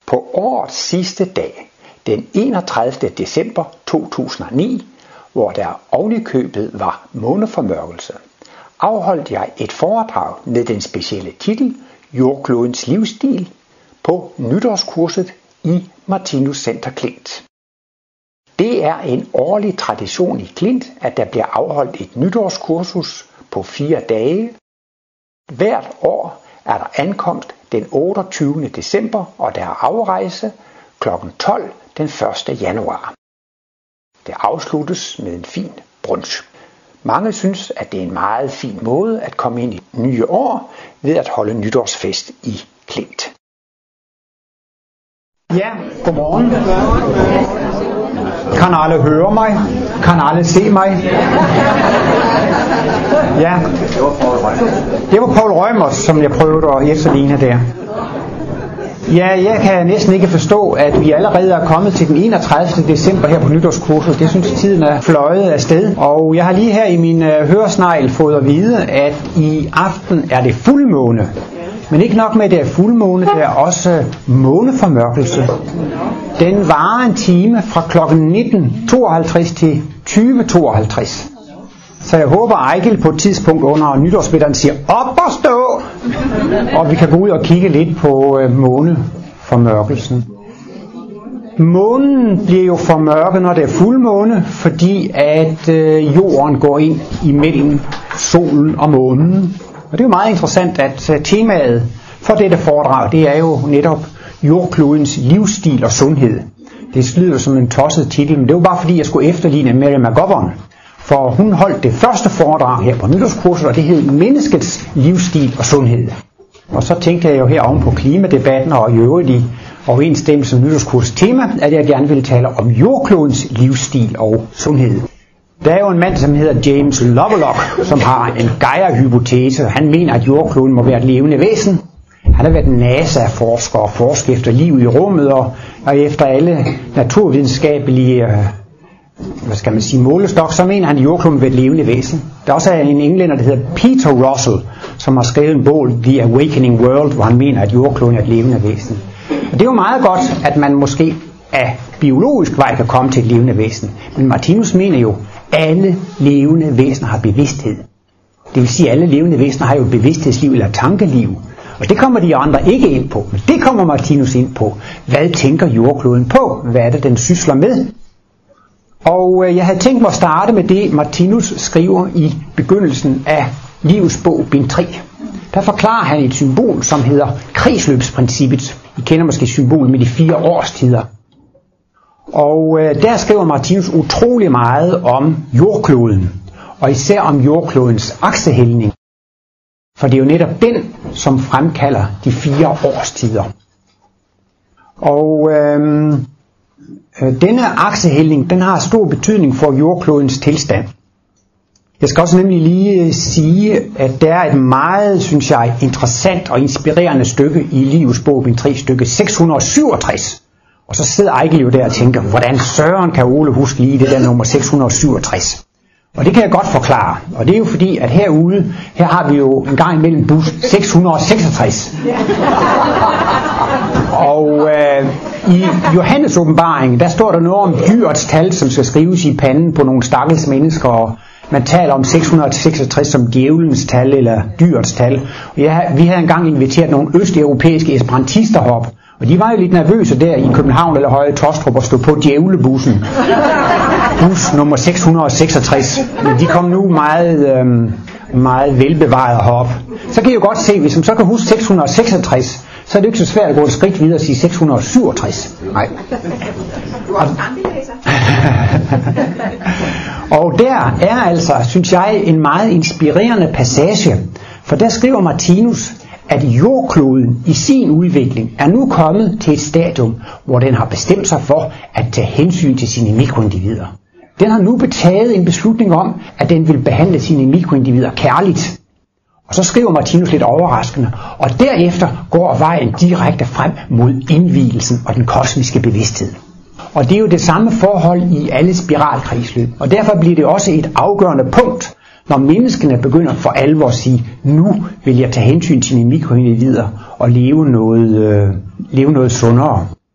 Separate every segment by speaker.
Speaker 1: På årets sidste dag, den 31. december 2009, hvor der ovenikøbet var måneformørkelse, afholdt jeg et foredrag med den specielle titel Jordklodens livsstil på nytårskurset i Martinus Center Klint. Det er en årlig tradition i Klint, at der bliver afholdt et nytårskursus på 4 dage. Hvert år er der ankomst den 28. december, og der er afrejse kl. 12 den 1. januar. Det afsluttes med en fin brunch. Mange synes, at det er en meget fin måde at komme ind i det nye år ved at holde nytårsfest i Klint.
Speaker 2: Ja, godmorgen. Kan alle høre mig? Kan alle se mig? Ja, det var Poul Rømers, som jeg prøvede at efterligne der. Ja, jeg kan næsten ikke forstå, at vi allerede er kommet til den 31. december her på nytårskurset. Det synes tiden er fløjet afsted. Og jeg har lige her i min høresnegl fået at vide, at i aften er det fuldmåne. Men ikke nok med, at det er fuldmåne, der er også måneformørkelse. Den varer en time fra kl. 19.52 til 20.52. Så jeg håber, at Ejgil på et tidspunkt under nytårsmiddagen siger, op og stå! Og vi kan gå ud og kigge lidt på måneformørkelsen. Månen bliver jo formørket, når det er fuldmåne, fordi at jorden går ind imellem solen og månen. Og det er jo meget interessant, at temaet for dette foredrag, det er jo netop jordklodens livsstil og sundhed. Det lyder som en tosset titel, men det var bare fordi, jeg skulle efterligne Mary McGovern. For hun holdt det første foredrag her på nytårskurset, og det hed Menneskets livsstil og sundhed. Og så tænkte jeg jo her oven på klimadebatten og i øvrigt i overensstemmelse med nytårskursets tema, at jeg gerne ville tale om jordklodens livsstil og sundhed. Der er jo en mand, som hedder James Lovelock, som har en Gaia-hypotese. Han mener, at jordkloden må være et levende væsen. Han har været NASA-forsker og forsker efter liv i rummet, og efter alle naturvidenskabelige målestok, så mener han, at jordkloden er et levende væsen. Der er også en englænder, der hedder Peter Russell, som har skrevet en bog, The Awakening World, hvor han mener, at jordkloden er et levende væsen. Og det er jo meget godt, at man måske af biologisk vej kan komme til et levende væsen. Men Martinus mener jo, at alle levende væsener har bevidsthed. Det vil sige, at alle levende væsener har jo et bevidsthedsliv eller tankeliv. Og det kommer de andre ikke ind på. Men det kommer Martinus ind på. Hvad tænker jordkloden på? Hvad er det, den sysler med? Og jeg havde tænkt mig at starte med det, Martinus skriver i begyndelsen af Livets bog, bind 3. Der forklarer han et symbol, som hedder kredsløbsprincippet. I kender måske symbolet med de 4 årstider. Og der skriver Martinus utrolig meget om jordkloden, og især om jordklodens aksehældning. For det er jo netop den, som fremkalder de 4 årstider. Og denne aksehældning, den har stor betydning for jordklodens tilstand. Jeg skal også nemlig lige sige, at der er et meget, synes jeg, interessant og inspirerende stykke i Livets bog, bind 3, stykke 667. Og så sidder Ejgil jo der og tænker, hvordan søren kan Ole huske lige det der nummer 667? Og det kan jeg godt forklare. Og det er jo fordi, at herude, her har vi jo en gang imellem bus 666. Og i Johannes åbenbaring, der står der noget om dyrets tal, som skal skrives i panden på nogle stakkels mennesker. Og man taler om 666 som djævelens tal eller dyrets tal. Og vi havde engang inviteret nogle østeuropæiske esperantister herop. Og de var jo lidt nervøse der i København eller Høje Taastrup og stod på djævlebussen. Bus nummer 666. Men de kom nu meget velbevaret herop. Så kan I jo godt se, hvis man så kan huske 666, så er det ikke så svært at gå et skridt videre og sige 667. Nej. Og der er altså, synes jeg, en meget inspirerende passage. For der skriver Martinus, at jordkloden i sin udvikling er nu kommet til et stadium, hvor den har bestemt sig for at tage hensyn til sine mikroindivider. Den har nu taget en beslutning om, at den vil behandle sine mikroindivider kærligt. Og så skriver Martinus lidt overraskende, og derefter går vejen direkte frem mod indvielsen og den kosmiske bevidsthed. Og det er jo det samme forhold i alle spiralkredsløb, og derfor bliver det også et afgørende punkt, når menneskene begynder for alvor at sige, nu vil jeg tage hensyn til mine mikroindivider og leve noget sundere.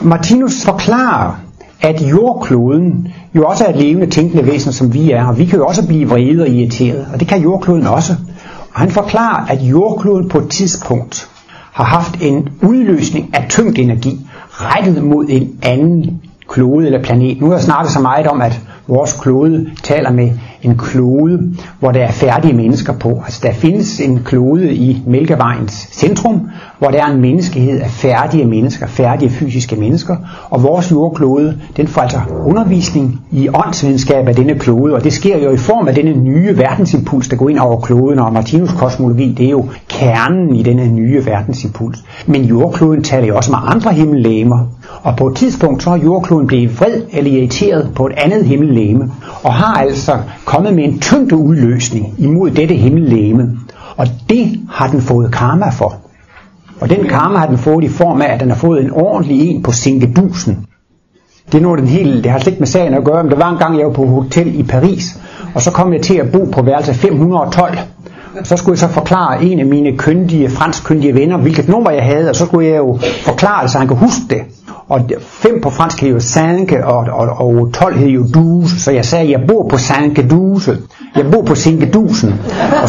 Speaker 2: Martinus forklarer, at jordkloden jo også er et levende tænkende væsen, som vi er, og vi kan jo også blive vrede og irriteret, og det kan jordkloden også. Og han forklarer, at jordkloden på et tidspunkt har haft en udløsning af tyngdenergi rettet mod en anden klode eller planet. Nu har jeg snakket så meget om, at vores klode taler med en klode, hvor der er færdige mennesker på. Altså der findes en klode i Mælkevejens centrum, hvor der er en menneskehed af færdige mennesker, færdige fysiske mennesker. Og vores jordklode, den får altså undervisning i åndsvidenskab af denne klode, og det sker jo i form af denne nye verdensimpuls, der går ind over kloden, og Martinus kosmologi, det er jo kernen i denne nye verdensimpuls. Men jordkloden taler jo også med andre himmellegemer, og på et tidspunkt så er jordkloden blevet vred eller irriteret på et andet himmellegeme, og har altså kommet med en tyngdeudløsning imod dette himmellegeme, og det har den fået karma for. Og den karma har den fået i form af, at den har fået en ordentlig en på sinkedusen. Det er noget den hele, det har slet ikke med sagen at gøre, men der var en gang, jeg var på hotel i Paris, og så kom jeg til at bo på værelse 512. Så skulle jeg så forklare en af mine franskkyndige venner, hvilket nummer jeg havde, og så skulle jeg jo forklare, så han kan huske det. Og 5 på fransk hed jo 5, og 12 hed jo 12, så jeg sagde, jeg bor på 5-12. Jeg bor på sinkedusen. Og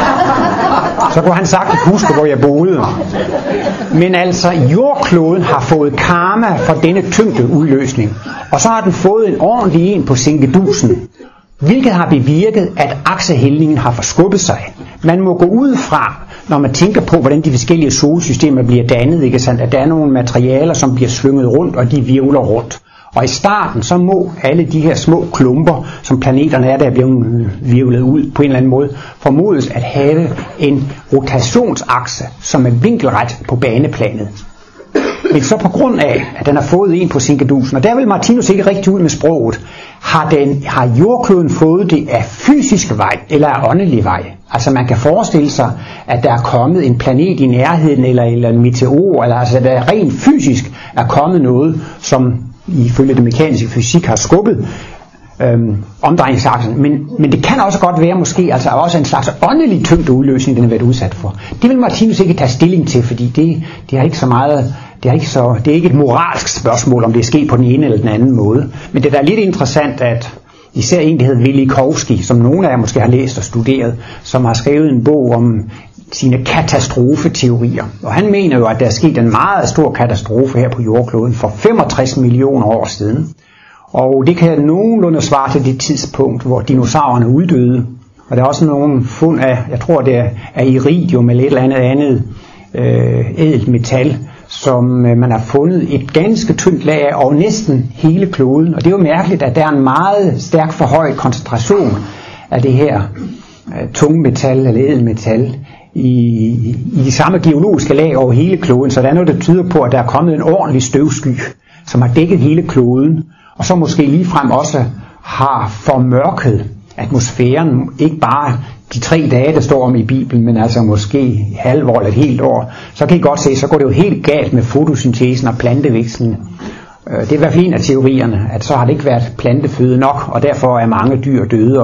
Speaker 2: så kunne han sagtens huske, hvor jeg boede. Men altså, jordkloden har fået karma for denne tyngdeudløsning. Og så har den fået en ordentlig en på sinkedusen, hvilket har bevirket, at aksehældningen har forskubbet sig. Man må gå ud fra, når man tænker på, hvordan de forskellige solsystemer bliver dannet, ikke sandt? At der er nogle materialer, som bliver slynget rundt, og de virvler rundt. Og i starten, så må alle de her små klumper, som planeterne er, der er blevet virvlet ud på en eller anden måde, formodes at have en rotationsakse, som er vinkelret på baneplanet. Men så på grund af, at den har fået en på sinkedusen, og der vil Martinus ikke rigtig ud med sproget, har jordkloden fået det af fysisk vej eller af åndelig vej. Altså man kan forestille sig, at der er kommet en planet i nærheden, eller en meteor, eller altså der rent fysisk er kommet noget, som ifølge den mekaniske fysik har skubbet omdrejningsaksen. Men det kan også godt være måske altså også en slags åndelig tyngdeudløsning, den har været udsat for. Det vil Martinus ikke tage stilling til, fordi det har ikke så meget. Det er ikke et moralsk spørgsmål, om det er sket på den ene eller den anden måde. Men det er da lidt interessant, at især en, der hedder Velikovsky, som nogle af jer måske har læst og studeret, som har skrevet en bog om sine katastrofeteorier. Og han mener jo, at der er sket en meget stor katastrofe her på jordkloden for 65 millioner år siden. Og det kan nogenlunde svare til det tidspunkt, hvor dinosaurerne uddøde. Og der er også nogle fund af, jeg tror det er iridium eller et eller andet ædelt metal, som man har fundet et ganske tyndt lag af over næsten hele kloden. Og det er jo mærkeligt, at der er en meget stærk forhøjet koncentration af det her tungmetal eller ædelmetal i de samme geologiske lag over hele kloden. Så der er noget, der tyder på, at der er kommet en ordentlig støvsky, som har dækket hele kloden, og så måske ligefrem også har formørket atmosfæren, ikke bare de 3 dage, der står om i Bibelen, men altså måske halvår eller et helt år. Så kan I godt se, så går det jo helt galt med fotosyntesen og plantevæksten. Det er i hvert fald en af teorierne, at så har det ikke været planteføde nok, og derfor er mange dyr døde,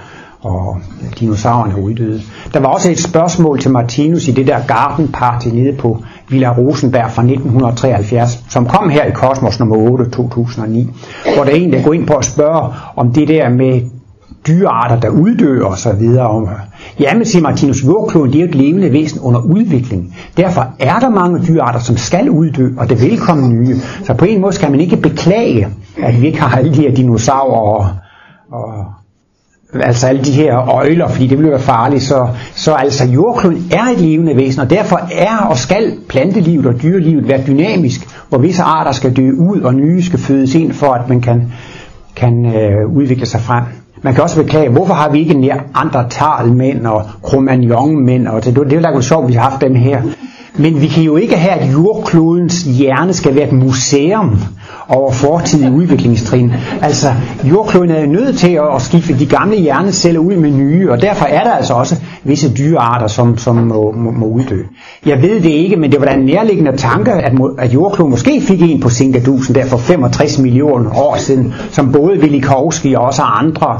Speaker 2: og dinosaurerne uddøde. Der var også et spørgsmål til Martinus i det der Garden Party nede på Villa Rosenberg fra 1973, som kom her i Kosmos nummer 8 2009, hvor der en, der går ind på at spørge om det der med dyrearter, der uddør og så videre. Jamen, siger Martinus, jordkloden, det er et levende væsen under udvikling. Derfor er der mange dyrearter, som skal uddø, og der vil komme nye. Så på en måde skal man ikke beklage, at vi ikke har alle de her dinosaurer og altså alle de her øgler, fordi det vil være farligt. Så altså jordkloden er et levende væsen, og derfor er og skal plantelivet og dyrelivet være dynamisk, hvor visse arter skal dø ud, og nye skal fødes ind, for at man kan udvikle sig frem. Man kan også beklage, hvorfor har vi ikke neandertalmænd og Cro-Magnon-mænd, og det er jo sjovt, vi har haft dem her. Men vi kan jo ikke have, at jordklodens hjerne skal være et museum over fortidige udviklingstrin. Altså, jordkloden er nødt til at skifte de gamle hjerneceller ud med nye, og derfor er der altså også visse dyrearter, som må uddø. Jeg ved det ikke, men det var da en nærliggende tanke, at jordkloden måske fik en på sinkedusen der for 65 millioner år siden, som både Velikovsky og også andre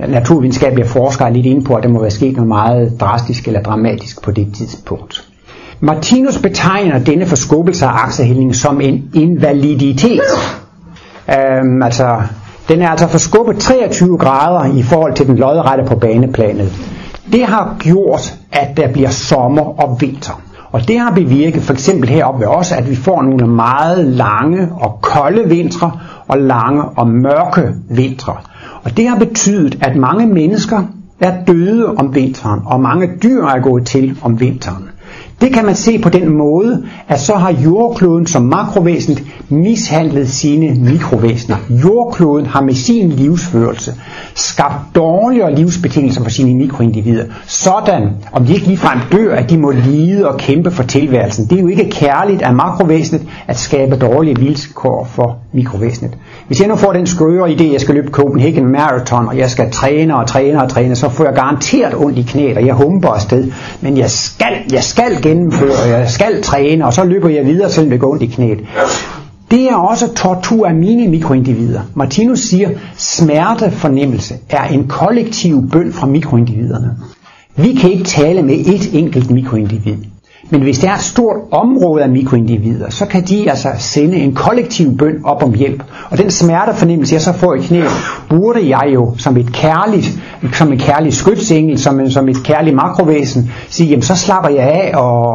Speaker 2: naturvidenskabelige forskere er lidt inde på, at der må være sket noget meget drastisk eller dramatisk på det tidspunkt. Martinus betegner denne forskubbelse af aksehældningen som en invaliditet. Den er altså forskubbet 23 grader i forhold til den lodrette på baneplanet. Det har gjort, at der bliver sommer og vinter. Og det har bevirket for eksempel heroppe ved os, at vi får nogle meget lange og kolde vintre og lange og mørke vintre. Og det har betydet, at mange mennesker er døde om vinteren, og mange dyr er gået til om vinteren. Det kan man se på den måde, at så har jordkloden som makrovæsen mishandlet sine mikrovæsener. Jordkloden har med sin livsførelse skabt dårligere livsbetingelser for sine mikroindivider, sådan, om de ikke ligefrem dør, at de må lide og kæmpe for tilværelsen. Det er jo ikke kærligt af makrovæsenet at skabe dårlige vilkår for mikrovæsenet. Hvis jeg nu får den skøre idé, at jeg skal løbe Copenhagen Marathon, og jeg skal træne, så får jeg garanteret ondt i knæet, og jeg humper afsted. Men jeg skal gennemføre, jeg skal træne, og så løber jeg videre, selvom det går ondt i knæet. Det er også tortur af mine mikroindivider. Martinus siger, smertefornemmelse er en kollektiv bøn fra mikroindividerne. Vi kan ikke tale med et enkelt mikroindivid. Men hvis der er et stort område af mikroindivider, så kan de altså sende en kollektiv bøn op om hjælp. Og den smertefornemmelse, jeg så får i knæet, burde jeg jo som en kærlig skytsengel, som et kærligt makrovæsen, sige, jamen så slapper jeg af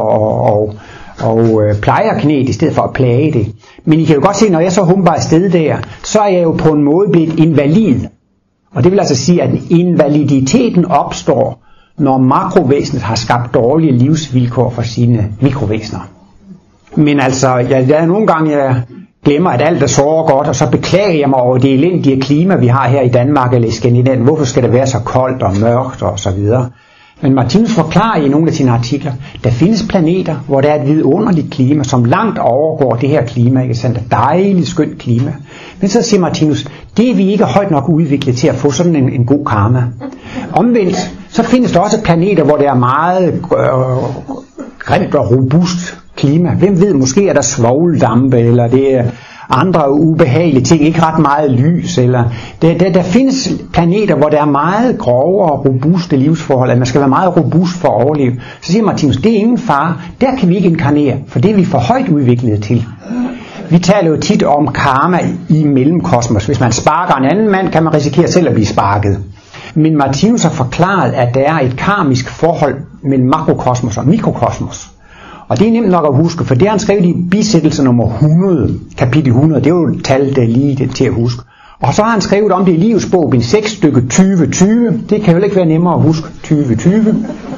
Speaker 2: og plejer knæet i stedet for at plage det. Men I kan jo godt se, når jeg så humper afsted der, så er jeg jo på en måde blevet invalid. Og det vil altså sige, at invaliditeten opstår, når makrovæsenet har skabt dårlige livsvilkår for sine mikrovæsener. Men altså, jeg nogle gange glemmer, at alt er så godt, og så beklager jeg mig over det elendige klima, vi har her i Danmark eller i Skandinavien. Hvorfor skal det være så koldt og mørkt og så videre? Men Martinus forklarer i nogle af sine artikler, der findes planeter, hvor der er et vidunderligt klima, som langt overgår det her klima, ikke sandt? Et dejligt, skønt klima. Men så siger Martinus, det er vi ikke højt nok udviklet til at få sådan en god karma. Omvendt, så findes der også planeter, hvor der er meget grimt og robust klima. Hvem ved, måske er der svovldampe, eller det er andre ubehagelige ting, ikke ret meget lys, eller der findes planeter, hvor der er meget grove og robuste livsforhold, at man skal være meget robust for at overleve. Så siger Martinus, det er ingen fare, der kan vi ikke inkarnere, for det er vi for højt udviklet til. Vi taler jo tit om karma i mellemkosmos. Hvis man sparker en anden mand, kan man risikere selv at blive sparket. Men Martinus har forklaret, at der er et karmisk forhold mellem makrokosmos og mikrokosmos. Og det er nemt nok at huske, for det har han skrevet i bisættelse nummer 100, kapitel 100. Det er jo et tal, der er lige til at huske. Og så har han skrevet om det i Livets bog, bind 6, stykke 2020. Det kan jo ikke være nemmere at huske, 2020.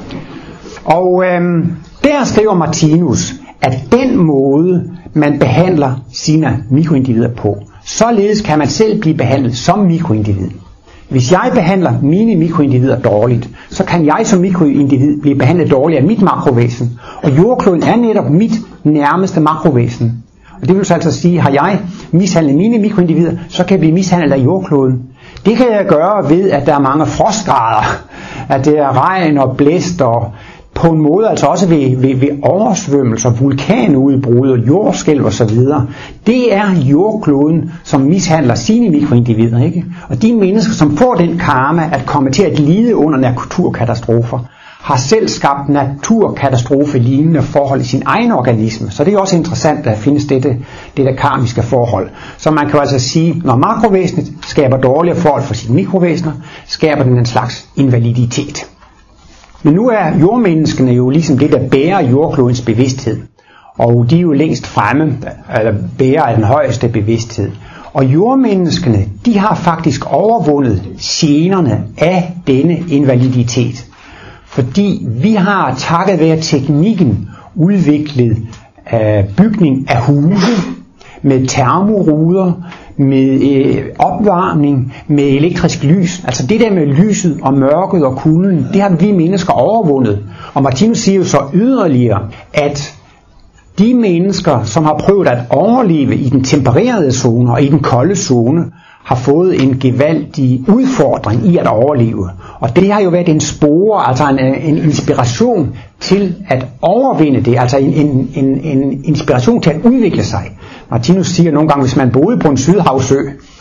Speaker 2: Og der skriver Martinus, at den måde, man behandler sine mikroindivider på, således kan man selv blive behandlet som mikroindivid. Hvis jeg behandler mine mikroindivider dårligt, så kan jeg som mikroindivid blive behandlet dårligt af mit makrovæsen. Og jordkloden er netop mit nærmeste makrovæsen. Og det vil så altså sige, har jeg mishandlet mine mikroindivider, så kan jeg blive mishandlet af jordkloden. Det kan jeg gøre ved, at der er mange frostgrader, at det er regn og blæst og på en måde altså også ved oversvømmelser, vulkanudbrud og jordskælv og så videre. Det er jordkloden, som mishandler sine mikroindivider, ikke? Og de mennesker, som får den karma at komme til at lide under naturkatastrofer, har selv skabt naturkatastrofe-lignende forhold i sin egen organisme. Så det er også interessant, at der findes det der karmiske forhold. Så man kan altså sige, når makrovæsenet skaber dårlige forhold for sine mikrovæsener, skaber den en slags invaliditet. Men nu er jordmenneskene jo ligesom det, der bærer jordklodens bevidsthed. Og de er jo længst fremme, eller bærer af den højeste bevidsthed. Og jordmenneskene, de har faktisk overvundet generne af denne invaliditet. Fordi vi har takket være teknikken udviklet bygning af huse med termoruder, med opvarmning, med elektrisk lys. Altså det der med lyset og mørket og kulden, det har vi mennesker overvundet. Og Martinus siger jo så yderligere, at de mennesker, som har prøvet at overleve i den tempererede zone og i den kolde zone, har fået en gevaldig udfordring i at overleve. Og det har jo været en spore, altså en inspiration til at overvinde det, altså en inspiration til at udvikle sig. Martinus siger nogle gange, hvis man boede på en sydhavsø,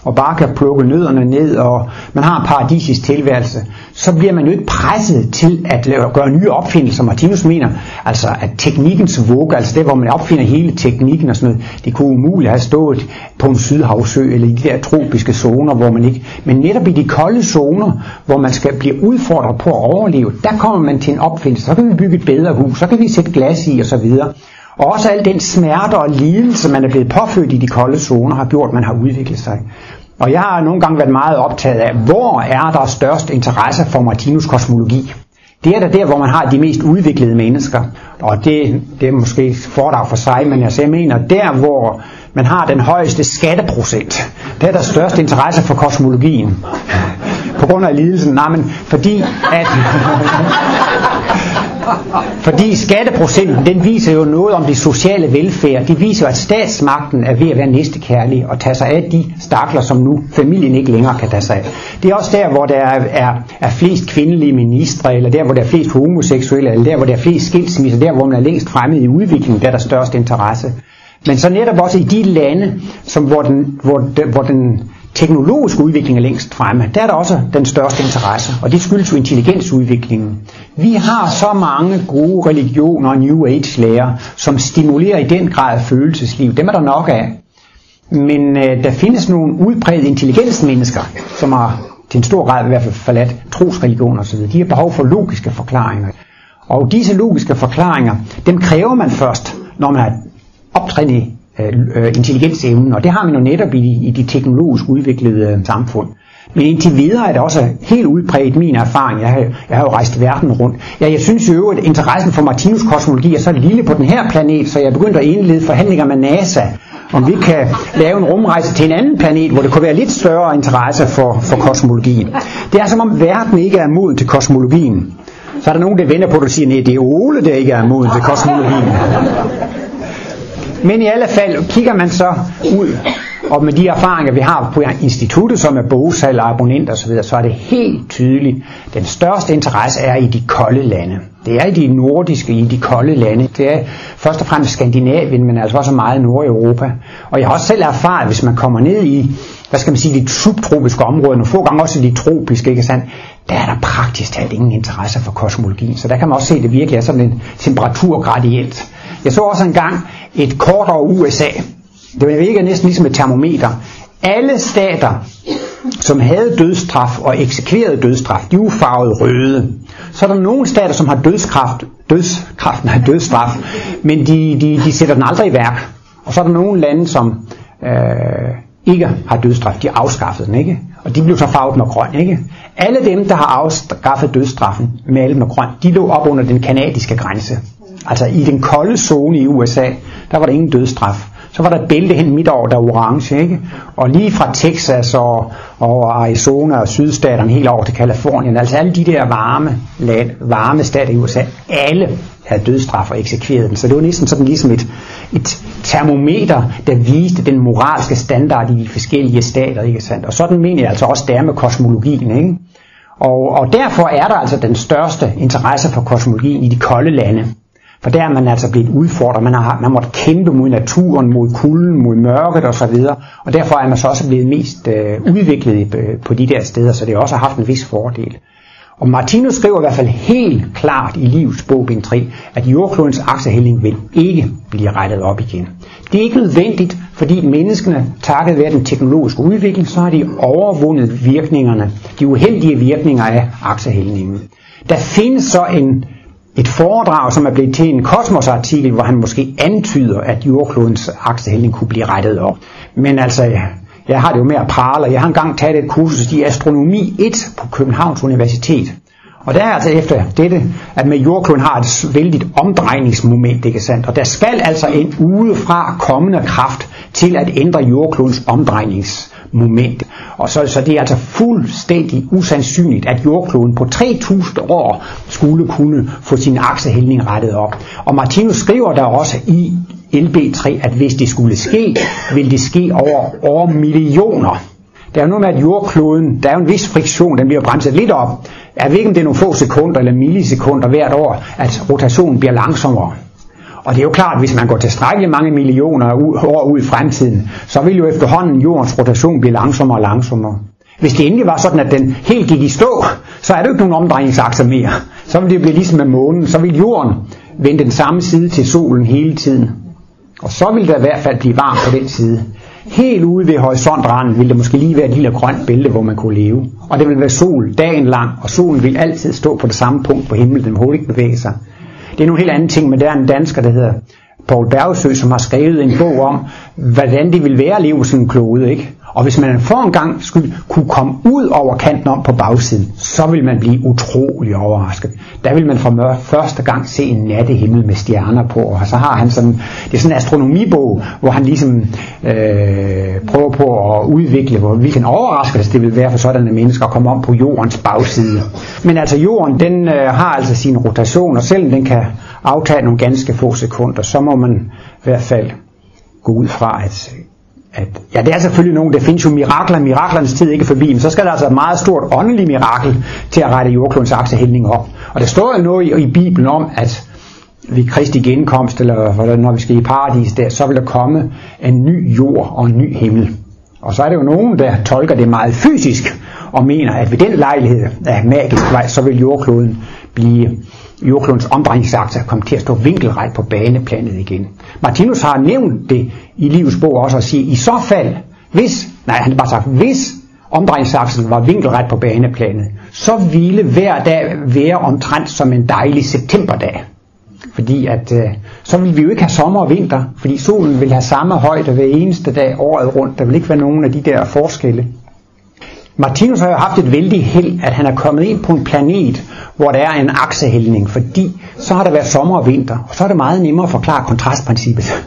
Speaker 2: og bare kan plukke nødderne ned, og man har en paradisisk tilværelse, så bliver man jo ikke presset til at gøre nye opfindelser. Martinus mener altså, at teknikkens vugge, altså det, hvor man opfinder hele teknikken og sådan noget, det kunne umuligt have stået på en sydhavsø eller i de der tropiske zoner, hvor man ikke... Men netop i de kolde zoner, hvor man skal blive udfordret på at overleve, der kommer man til en opfindelse. Så kan vi bygge et bedre hus, så kan vi sætte glas i osv. Og også al den smerte og lidelse, man er blevet påført i de kolde zoner, har gjort, at man har udviklet sig. Og jeg har nogle gange været meget optaget af, hvor er der størst interesse for Martinus kosmologi. Det er der, hvor man har de mest udviklede mennesker. Og det er måske et foredrag for sig, men jeg mener, der hvor man har den højeste skatteprocent, der er der størst interesse for kosmologien. På grund af lidelsen? Nej, men fordi skatteprocenten, den viser jo noget om det sociale velfærd. Det viser jo, at statsmagten er ved at være næstekærlig og tage sig af de stakler, som nu familien ikke længere kan tage sig af. Det er også der, hvor der er flest kvindelige ministre, eller der, hvor der er flest homoseksuelle, eller der, hvor der er flest skilsmisser, der, hvor man er længst fremme i udviklingen, der er der størst interesse. Men så netop også i de lande, hvor den teknologiske udvikling er længst fremme, der er der også den største interesse, og det skyldes jo intelligensudviklingen. Vi har så mange gode religioner og New Age-lærer, som stimulerer i den grad følelsesliv. Dem er der nok af. Men der findes nogle udbredte intelligensmennesker, som har til en stor grad i hvert fald forladt trosreligioner osv. De har behov for logiske forklaringer. Og disse logiske forklaringer, dem kræver man først, når man har optrænet intelligensevnen, og det har man jo netop i de teknologisk udviklede samfund. Men indtil videre er det også helt udbredt min erfaring. Jeg har jo rejst verden rundt. Jeg synes jo, at interessen for Martinus kosmologi er så lille på den her planet, så jeg begyndte at indlede forhandlinger med NASA, om vi kan lave en rumrejse til en anden planet, hvor det kunne være lidt større interesse for kosmologien. Det er som om verden ikke er moden til kosmologien. Så er der nogen, der vender på det og siger, nej, det er Ole, der ikke er moden til kosmologien. Men i alle fald kigger man så ud, og med de erfaringer, vi har på instituttet, som er bogsalg og abonnenter osv., så er det helt tydeligt, den største interesse er i de kolde lande. Det er i de nordiske, i de kolde lande. Det er først og fremmest Skandinavien, men altså også meget Nordeuropa. Og jeg har også selv erfaret, hvis man kommer ned i, de subtropiske områder, nogle få gange også de tropiske, ikke sandt? Der er der praktisk talt ingen interesse for kosmologien. Så der kan man også se, at det virkelig er sådan en temperaturgradient. Jeg så også engang et kort over USA. Det virker næsten ligesom et termometer. Alle stater, som havde dødsstraf og eksekverede dødsstraf, de var farvet røde. Så er der nogle stater, som har dødsstraf, men de sætter den aldrig i værk. Og så er der nogle lande, som ikke har dødsstraf, de har afskaffet den, ikke? Og de blev så farvet med grøn, ikke? Alle dem, der har afskaffet dødsstraffen med med grøn, de lå op under den kanadiske grænse. Altså i den kolde zone i USA, der var der ingen dødsstraf. Så var der et bælte hen midt over, der var orange, ikke? Og lige fra Texas og Arizona og sydstaterne helt over til Californien, altså alle de der varme stater i USA, alle havde dødsstraf og eksekverede den. Så det var næsten sådan ligesom et termometer, der viste den moralske standard i de forskellige stater, ikke sandt? Og sådan mener jeg altså også der med kosmologien, ikke? Og derfor er der altså den største interesse for kosmologien i de kolde lande. For der er man altså blevet udfordret. Man måtte kæmpe mod naturen, mod kulden, mod mørket osv. Og derfor er man så også blevet mest udviklet på de der steder, så det har også haft en vis fordel. Og Martinus skriver i hvert fald helt klart i Livets bog, bind 3, at jordklodens aksehældning vil ikke blive rettet op igen. Det er ikke nødvendigt, fordi menneskene, takket være den teknologiske udvikling, så har de overvundet virkningerne, de uheldige virkninger af aksehældningen. Der findes så et foredrag, som er blevet til en kosmosartikel, hvor han måske antyder, at jordklodens aksehældning kunne blive rettet op. Men altså, jeg har det jo med at prale, og jeg har engang taget et kursus i astronomi 1 på Københavns Universitet. Og der er altså efter dette, at med jordkloden har et vældigt omdrejningsmoment, ikke sandt? Og der skal altså en udefra kommende kraft til at ændre jordklodens omdrejningsmoment. Og så det er altså fuldstændig usandsynligt, at jordkloden på 3000 år skulle kunne få sin aksehældning rettet op. Og Martinus skriver der også i LB3, at hvis det skulle ske, vil det ske over millioner. Der er jo noget med, at jordkloden, der er jo en vis friktion, den bliver bremset lidt op. Jeg ved ikke, om det er nogle få sekunder eller millisekunder hvert år, at rotationen bliver langsommere. Og det er jo klart, at hvis man går tilstrækkeligt mange millioner år ud i fremtiden, så vil jo efterhånden jordens rotation blive langsommere og langsommere. Hvis det endelig var sådan, at den helt gik i stå, så er det jo ikke nogen omdrejningsakser mere. Så vil det blive ligesom med månen, så vil jorden vende den samme side til solen hele tiden. Og så vil der i hvert fald blive varmt på den side. Helt ude ved horisontranden vil der måske lige være et lille grønt bælte, hvor man kunne leve. Og det vil være sol dagen lang, og solen vil altid stå på det samme punkt på himlen, den må ikke bevæge sig. Det er nogle helt andre ting, men der er en dansker, der hedder Poul Bergsøe, som har skrevet en bog om, hvordan det vil være at leve sådan en klode, ikke? Og hvis man for en gang skulle kunne komme ud over kanten om på bagsiden, så vil man blive utrolig overrasket. Der vil man for første gang se en nattehimmel med stjerner på, og så har han sådan, det er sådan en astronomibog, hvor han ligesom prøver på at udvikle, hvilken overraskelse det vil være for sådanne mennesker at komme om på jordens bagside. Men altså jorden, den har altså sin rotation, og selvom den kan aftage nogle ganske få sekunder, så må man i hvert fald gå ud fra, ja, det er selvfølgelig nogen, der findes jo mirakler, miraklernes tid ikke forbi, men så skal der altså et meget stort åndeligt mirakel til at rette jordklodens aksehældning op. Og der står jo noget i Bibelen om, at ved Kristi genkomst, eller når vi skal i paradis der, så vil der komme en ny jord og en ny himmel. Og så er det jo nogen, der tolker det meget fysisk, og mener, at ved den lejlighed af magisk vej, så vil jordklodens omdrejningsakse komme til at stå vinkelret på baneplanet igen. Martinus har nævnt det i Livets bog også at sige, i så fald, hvis omdrejningsaksen var vinkelret på baneplanet, så ville hver dag være omtrent som en dejlig septemberdag. Fordi at så vil vi jo ikke have sommer og vinter, fordi solen vil have samme højde hver eneste dag året rundt. Der vil ikke være nogen af de der forskelle. Martinus har jo haft et vældig held, at han er kommet ind på en planet, hvor der er en aksehældning, fordi så har der været sommer og vinter, og så er det meget nemmere at forklare kontrastprincippet.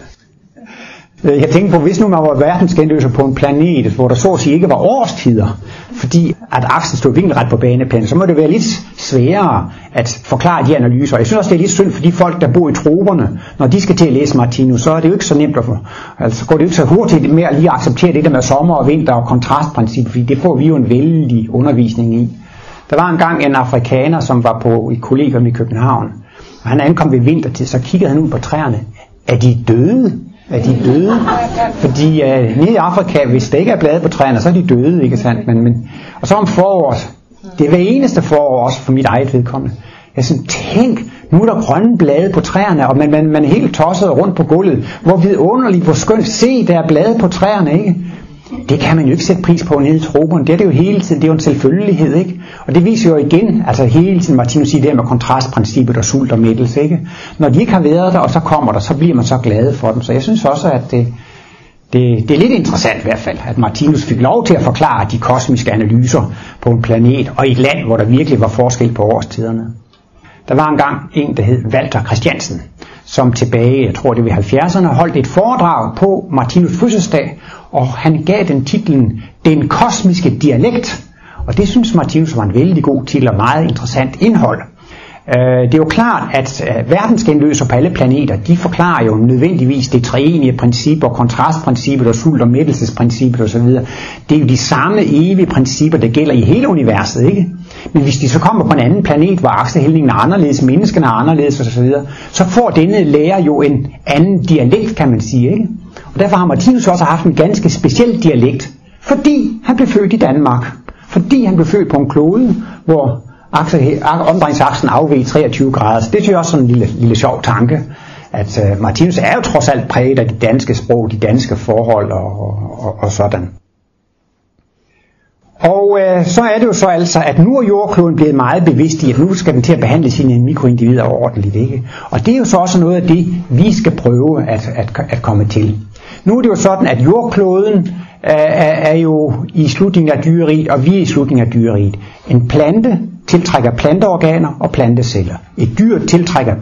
Speaker 2: Jeg tænker på, hvis nu man var verdensgenløser på en planet, hvor der så at sige ikke var årstider, fordi at aksen stod vinkelret på baneplanen, så må det være lidt sværere at forklare de analyser. Jeg synes også, det er lidt synd for de folk, der bor i troperne, når de skal til at læse Martinus, så er det jo ikke så nemt at få, altså går det jo ikke så hurtigt med at lige acceptere det der med sommer og vinter og kontrastprincip, fordi det får vi jo en vældig undervisning i. Der var engang en afrikaner, som var på et kollegium i København, og han ankom ved vintertid, så kiggede han ud på træerne. Er de døde? Er de døde? Fordi nede i Afrika, hvis der ikke er blade på træerne, så er de døde, ikke sandt? Og så om foråret, det er hver eneste forår også for mit eget vedkommende. Jeg sådan, tænk, nu er der grønne blade på træerne, og man er helt tosset rundt på gulvet. Hvor vidunderligt, hvor skønt, se, der er blade på træerne, ikke? Det kan man jo ikke sætte pris på nede i troperne. Det er det jo hele tiden, det er jo en selvfølgelighed, ikke? Og det viser jo igen, altså hele tiden Martinus siger det med kontrastprincippet og sult og mættelse, ikke? Når de ikke har været der, og så kommer der, så bliver man så glad for dem. Så jeg synes også, at det er lidt interessant i hvert fald, at Martinus fik lov til at forklare de kosmiske analyser på en planet, og i et land, hvor der virkelig var forskel på årstiderne. Der var engang en, der hed Walter Christiansen, som tilbage, jeg tror det ved 70'erne, holdt et foredrag på Martinus' fødselsdag, og han gav den titlen Den kosmiske dialekt, og det synes Martinus var en vældig god titel og meget interessant indhold. Det er jo klart, at verdensgenløser på alle planeter, de forklarer jo nødvendigvis det treenige princip og kontrastprincippet og sult- og mættelsesprincippet osv. Det er jo de samme evige principper, der gælder i hele universet, ikke? Men hvis de så kommer på en anden planet, hvor aksehældningen er anderledes, menneskene er anderledes osv., så får denne lærer jo en anden dialekt, kan man sige, ikke? Og derfor har Martinus også haft en ganske speciel dialekt, fordi han blev født i Danmark. Fordi han blev født på en klode, hvor omdrejningsaksen afveg 23 grader. Så det synes jeg også sådan en lille sjov tanke, at Martinus er jo trods alt præget af det danske sprog, de danske forhold og sådan. Og så er det jo så altså, at nu er jordkloden blevet meget bevidst i, at nu skal den til at behandle sine mikroindivider ordentligt, ikke? Og det er jo så også noget af det, vi skal prøve at komme til. Nu er det jo sådan, at jordkloden er jo i slutningen af dyreriget, og vi er i slutningen af dyreriget. En plante tiltrækker planteorganer og planteceller. Et dyr tiltrækker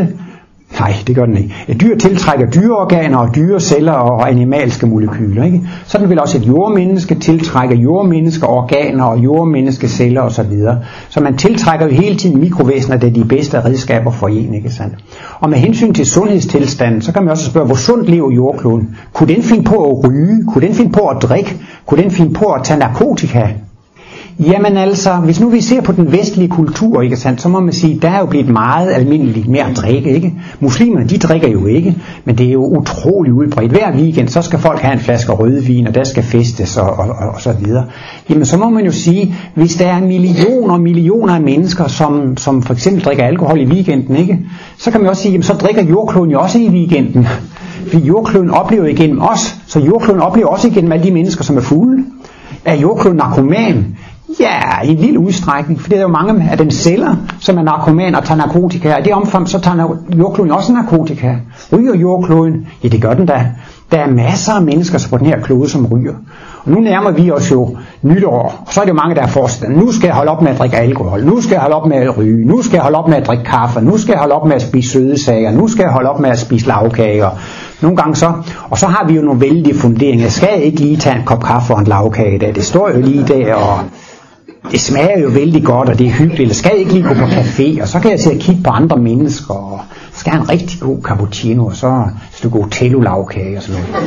Speaker 2: et dyr tiltrækker dyreorganer og dyreceller og animalske molekyler, ikke? Sådan vil også et jordmenneske tiltrække jordmenneske organer og jordmenneskeceller osv. Så man tiltrækker jo hele tiden mikrovæsener, der er de bedste redskaber for en, ikke sandt? Og med hensyn til sundhedstilstanden, så kan man også spørge, hvor sundt lever jordkloden? Kunne den finde på at ryge? Kunne den finde på at drikke? Kunne den finde på at tage narkotika? Jamen altså, hvis nu vi ser på den vestlige kultur, ikke sandt, så må man sige, der er jo blevet meget almindeligt med at drikke, ikke? Muslimerne, de drikker jo ikke, men det er jo utrolig udbredt. Hver weekend, så skal folk have en flaske rødvin, og der skal festes og så videre. Jamen, så må man jo sige, hvis der er millioner af mennesker, som for eksempel drikker alkohol i weekenden, ikke? Så kan man også sige, jamen, så drikker jordkloden jo også i weekenden. Fordi jordkloden oplever igennem os, så jordkloden oplever også igennem alle de mennesker, som er fulde. Er jordkloden narkoman? Ja, i en lille udstrækning, for det er jo mange af dem celler, som er narkoman og tager narkotika, og i det omfang, så tager jordkloden også narkotika. Ryger jordkloden? Ja, det gør den da. Der er masser af mennesker på den her klode, som ryger. Og nu nærmer vi os jo nytår, og så er det jo mange, der er forestillet, nu skal jeg holde op med at drikke alkohol, nu skal jeg holde op med at ryge, nu skal jeg holde op med at drikke kaffe, nu skal jeg holde op med at spise søde sager, nu skal jeg holde op med at spise lagkager. Nogle gange så, og så har vi jo nogle vældige funderinger. Jeg skal ikke lige tage en kop kaffe og en lagkage der, det står jo lige der, og det smager jo vældig godt, og det er hyggeligt. Eller skal jeg ikke lige gå på café, og så kan jeg til at kigge på andre mennesker, og skal have en rigtig god cappuccino, og så et stykke Otello-lagkage og sådan noget.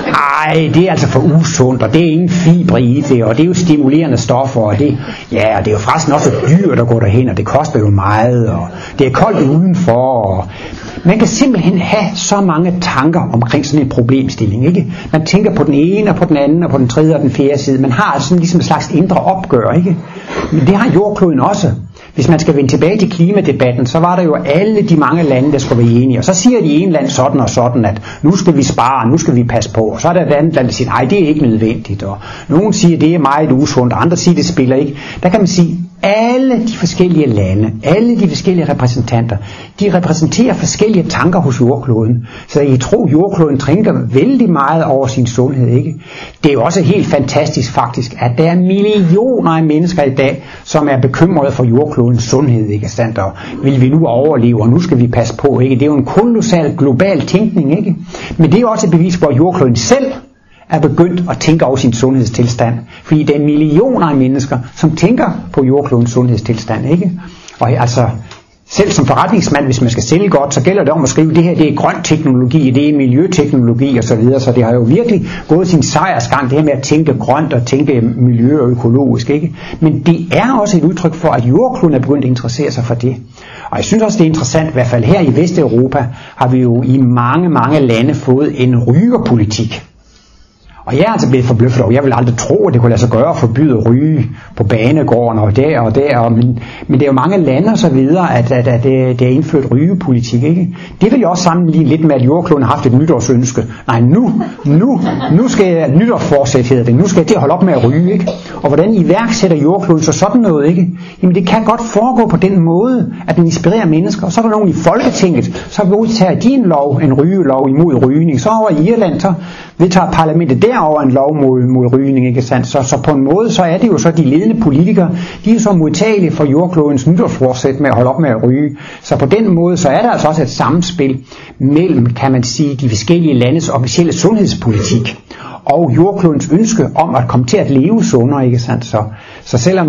Speaker 2: Ej, det er altså for usundt, og det er ingen fibre i det, og det er jo stimulerende stoffer, og det, ja, og det er jo forresten også dyrt at gå derhen, og det koster jo meget, og det er koldt udenfor, og man kan simpelthen have så mange tanker omkring sådan en problemstilling, ikke? Man tænker på den ene, og på den anden, og på den tredje og den fjerde side. Man har sådan ligesom et slags indre opgør, ikke? Men det har jordkloden også. Hvis man skal vende tilbage til klimadebatten, så var der jo alle de mange lande, der skulle være enige. Og så siger de ene land sådan og sådan, at nu skal vi spare, nu skal vi passe på. Og så er der et andet land, der siger, nej, det er ikke nødvendigt. Og nogen siger, det er meget usundt, og andre siger, det spiller ikke. Der kan man sige, alle de forskellige lande, alle de forskellige repræsentanter, de repræsenterer forskellige tanker hos jordkloden. Så jeg tror, jordkloden tænker vældig meget over sin sundhed, ikke? Det er jo også helt fantastisk faktisk, at der er millioner af mennesker i dag, som er bekymrede for jordklodens sundhed, ikke sandt? Og vil vi nu overleve, og nu skal vi passe på, ikke? Det er jo en kolossal global tænkning, ikke? Men det er jo også et bevis på, at jordkloden selv er begyndt at tænke over sin sundhedstilstand. Fordi der er millioner af mennesker, som tænker på jordklodens sundhedstilstand, ikke? Og altså, selv som forretningsmand, hvis man skal sælge godt, så gælder det om at skrive, det her det er grøn teknologi, det er miljøteknologi og så videre. Så det har jo virkelig gået sin sejrsgang, det her med at tænke grønt og tænke miljø og økologisk, ikke? Men det er også et udtryk for, at jordkloden er begyndt at interessere sig for det. Og jeg synes også, det er interessant, i hvert fald her i Vesteuropa, har vi jo i mange lande fået en rygerpolitik. Og jeg er altså blevet forbløffet over, jeg vil aldrig tro, at det kunne lade sig gøre at forbyde at ryge på banegården og der, men det er jo mange lande og så videre, at det er indført rygepolitik, ikke? Det vil jeg også sammenligne lidt med, at jordkloden har haft et nytårsønske. Nej, nu skal jeg nytårsforsæt, hedder det. Nu skal jeg til at holde op med at ryge, ikke? Og hvordan iværksætter jordkloden så sådan noget, ikke? Jamen det kan godt foregå på den måde, at den inspirerer mennesker, og så er der nogen i Folketinget, så udtager de en rygelov imod rygning. Så over i Irland, så vedtager parlamentet derover en lov mod rygning, ikke sandt? Så på en måde, så er det jo så de ledende politikere, de er jo så modtagelige for jordklodens nytårsforsæt med at holde op med at ryge. Så på den måde, så er der altså også et samspil mellem, kan man sige, de forskellige landes officielle sundhedspolitik og jordklodens ønske om at komme til at leve sundere, ikke sandt? Så selvom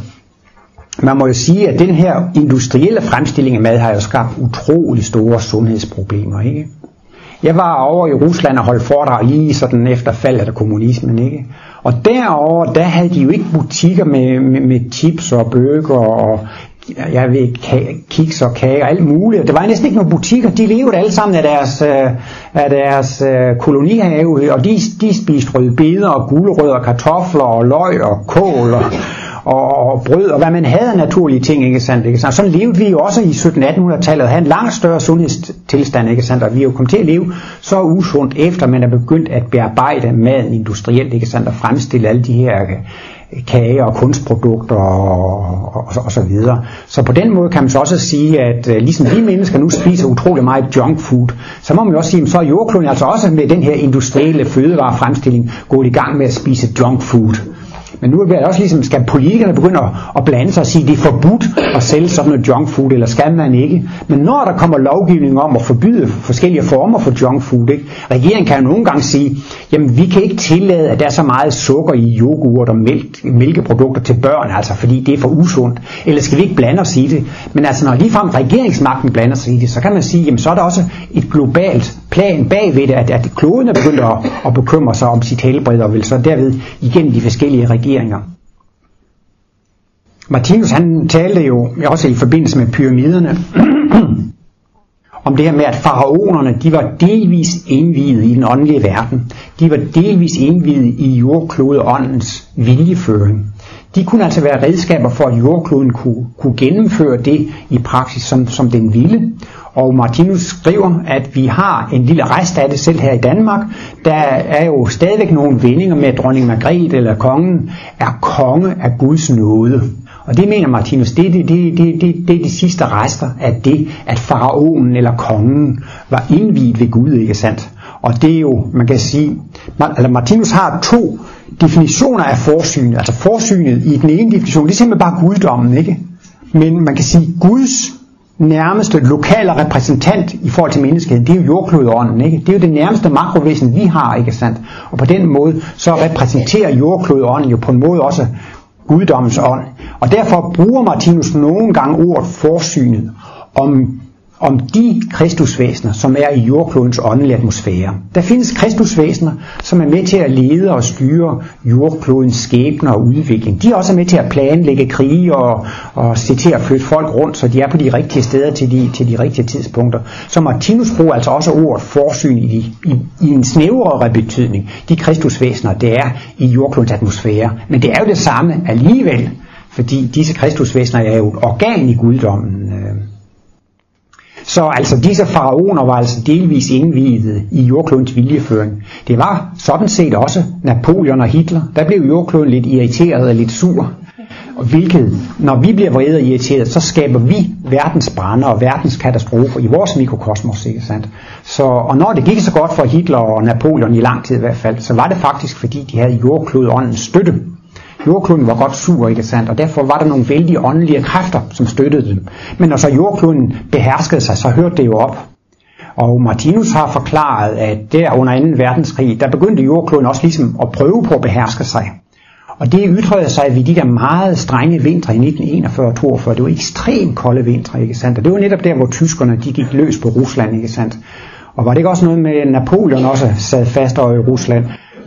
Speaker 2: man må jo sige, at den her industrielle fremstilling af mad har jo skabt utrolig store sundhedsproblemer, ikke? Jeg var over i Rusland og holdt foredrag lige sådan efter faldet af kommunismen, ikke? Og derovre, der havde de jo ikke butikker med chips og burger og jeg ved, kiks og kage og alt muligt. Der var næsten ikke nogen butikker. De levede alle sammen af deres kolonihave, og de spiste rødbeder og gulerødder og kartofler og løg og kål og brød, og hvad man havde af naturlige ting, ikke sandt, ikke sandt. Sådan levede vi jo også i 1700-1800-tallet, havde en langt større sundhedstilstand, ikke sandt, og vi er jo kommet til at leve så usundt, efter man er begyndt at bearbejde maden industrielt, ikke sandt, og fremstille alle de her kager og kunstprodukter og så videre. Så på den måde kan man så også sige, at ligesom vi mennesker nu spiser utrolig meget junk food, så må man jo også sige, så er jordkloden altså også med den her industrielle fødevarefremstilling gået i gang med at spise junk food. Men nu er det også ligesom, skal politikerne begynde at blande sig og sige, at det er forbudt at sælge sådan noget junk food, eller skal man ikke? Men når der kommer lovgivning om at forbyde forskellige former for junk food, ikke? Regeringen kan jo nogle gange sige, jamen vi kan ikke tillade, at der er så meget sukker i yoghurt og mælkeprodukter til børn, altså fordi det er for usundt. Eller skal vi ikke blande os i det? Men altså når ligefrem regeringsmagten blander sig i det, så kan man sige, jamen så er der også et globalt plan bagved det, at kloden er begyndt at bekymre sig om sit helbred, og vil så derved igennem de forskellige regeringer Martinus han talte jo også i forbindelse med pyramiderne om det her med, at faraonerne, de var delvis indviede i den åndelige verden. De var delvis indviede i jordklodeåndens viljeføring. De kunne altså være redskaber for, at jordkloden kunne gennemføre det i praksis, som den ville. Og Martinus skriver, at vi har en lille rest af det selv her i Danmark. Der er jo stadigvæk nogle vendinger med, at dronning Margrethe eller kongen er konge af Guds nåde. Og det mener Martinus, det er de sidste rester af det, at faraonen eller kongen var indviet ved Gud, ikke sandt? Og det er jo, man kan sige, Martinus har to definitioner af forsynet. Altså forsynet i den ene definition, det er simpelthen bare guddommen, ikke? Men man kan sige, Guds nærmeste lokale repræsentant i forhold til menneskeheden, det er jo jordklodeånden, ikke? Det er jo det nærmeste makrovæsen, vi har, ikke sandt? Og på den måde, så repræsenterer jordklodeånden jo på en måde også guddommens ånd. Og derfor bruger Martinus nogle gange ordet forsynet om de kristusvæsener, som er i jordklodens åndelige atmosfære. Der findes kristusvæsener, som er med til at lede og styre jordklodens skæbner og udvikling. De er også med til at planlægge krige og se til at flytte folk rundt, så de er på de rigtige steder til de rigtige tidspunkter. Så Martinus bruger altså også ordet forsyn i en snævrere betydning. De kristusvæsener, det er i jordklodens atmosfære. Men det er jo det samme alligevel, fordi disse kristusvæsener er jo et organ i guddommen. Så altså disse faraoner var altså delvis indviede i jordklodens viljeføring. Det var sådan set også Napoleon og Hitler. Der blev jordkloden lidt irriteret og lidt sur. Hvilket, når vi bliver vrede og irriteret, så skaber vi verdensbrande og verdenskatastrofer i vores mikrokosmos, ikke sandt? Og når det gik så godt for Hitler og Napoleon i lang tid i hvert fald, så var det faktisk fordi de havde jordklodeåndens støtte. Jordkloden var godt sur, ikke sandt? Og derfor var der nogle vældige åndelige kræfter, som støttede dem. Men når så jordkloden beherskede sig, så hørte det jo op. Og Martinus har forklaret, at der under 2. verdenskrig, der begyndte jordkloden også ligesom at prøve på at beherske sig. Og det ytrede sig ved de der meget strenge vintre i 1941-42. Det var ekstremt kolde vintre, ikke sandt? Og det var netop der, hvor tyskerne de gik løs på Rusland, ikke sandt? Og var det ikke også noget med Napoleon også sad fast over i Rusland?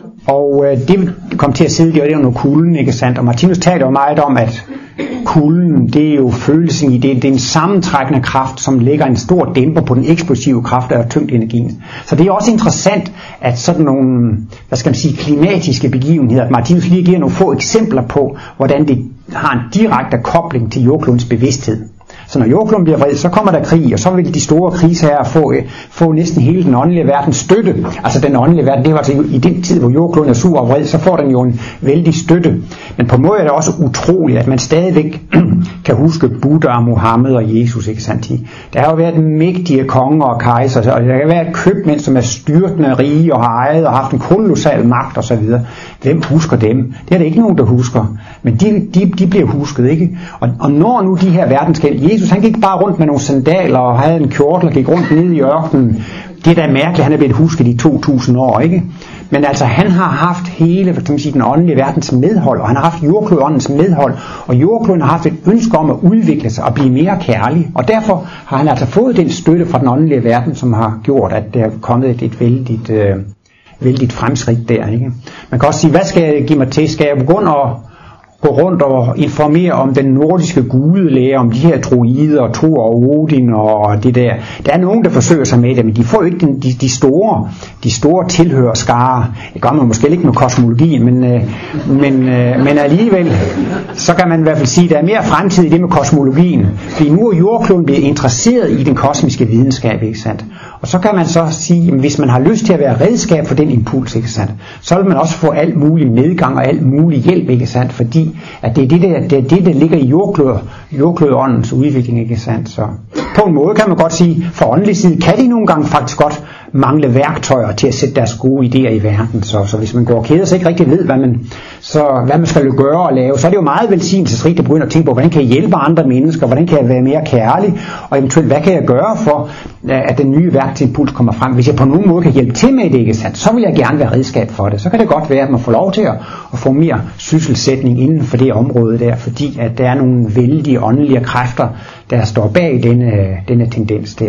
Speaker 2: Og det kom til at sidde der under kulden, ikke sandt? Og Martinus taler jo meget om, at kulden, det er jo følelsen i det er en sammentrækkende kraft, som lægger en stor dæmper på den eksplosive kraft af tyngdenergien. Så det er også interessant, at sådan nogle, hvad skal man sige, klimatiske begivenheder, Martinus lige giver nogle få eksempler på, hvordan det har en direkte kobling til jordklodens bevidsthed. Så når jordkloden bliver vred, så kommer der krig, og så vil de store krigsherrer få næsten hele den åndelige verdens støtte. Altså den åndelige verden, det var altså i den tid, hvor jordkloden er sur og vred, så får den jo en vældig støtte. Men på en måde er det også utroligt, at man stadigvæk kan huske Buddha og Muhammed og Jesus, ikke sandt? Der har jo været mægtige konger og kejser, og der har været købmænd, som er styrtende rige og har ejet og haft en kolossal magt osv. Hvem husker dem? Det er der ikke nogen, der husker. Men de bliver husket, ikke? Og når nu de her verdenskæld, Jesus han gik bare rundt med nogle sandaler og havde en kjortel og gik rundt nede i ørkenen. Det er da mærkeligt, han er blevet husket i 2000 år, ikke? Men altså han har haft hele, hvad kan man sige, den åndelige verdens medhold, og han har haft jordklodens medhold, og jordkloden har haft et ønske om at udvikle sig og blive mere kærlig, og derfor har han altså fået den støtte fra den åndelige verden, som har gjort, at der er kommet et vældigt fremskridt der, ikke? Man kan også sige, hvad skal jeg give mig til? Skal jeg begynde at gå rundt og informere om den nordiske gudelære, om de her druider, Thor og Odin og det der. Der er nogen, der forsøger sig med det, men de får jo ikke de store tilhørerskarer. Det gør man måske ikke med kosmologien, men alligevel, så kan man i hvert fald sige, at der er mere fremtid i det med kosmologien. Fordi nu er jordkloden blevet interesseret i den kosmiske videnskab, ikke sandt? Og så kan man så sige, at hvis man har lyst til at være redskab for den impuls, ikke sandt, så vil man også få alt mulig medgang og alt mulig hjælp, ikke sandt, fordi at det er det, der ligger i jordklodeåndens udvikling, ikke sandt. Så på en måde kan man godt sige, for åndelig side kan de nogle gange faktisk godt mangle værktøjer til at sætte deres gode idéer i verden. Så hvis man går og keder sig ikke rigtig ved, hvad man skal gøre og lave, så er det jo meget velsignelsesrigt at begynde at tænke på, hvordan kan jeg hjælpe andre mennesker, hvordan kan jeg være mere kærlig, og eventuelt hvad kan jeg gøre for, at den nye værktøjsimpuls kommer frem. Hvis jeg på nogen måde kan hjælpe til med det, ikke sandt, så vil jeg gerne være redskab for det. Så kan det godt være, at man får lov til at få mere sysselsætning inden for det område der, fordi at der er nogle vældige åndelige kræfter, der står bag denne tendens der.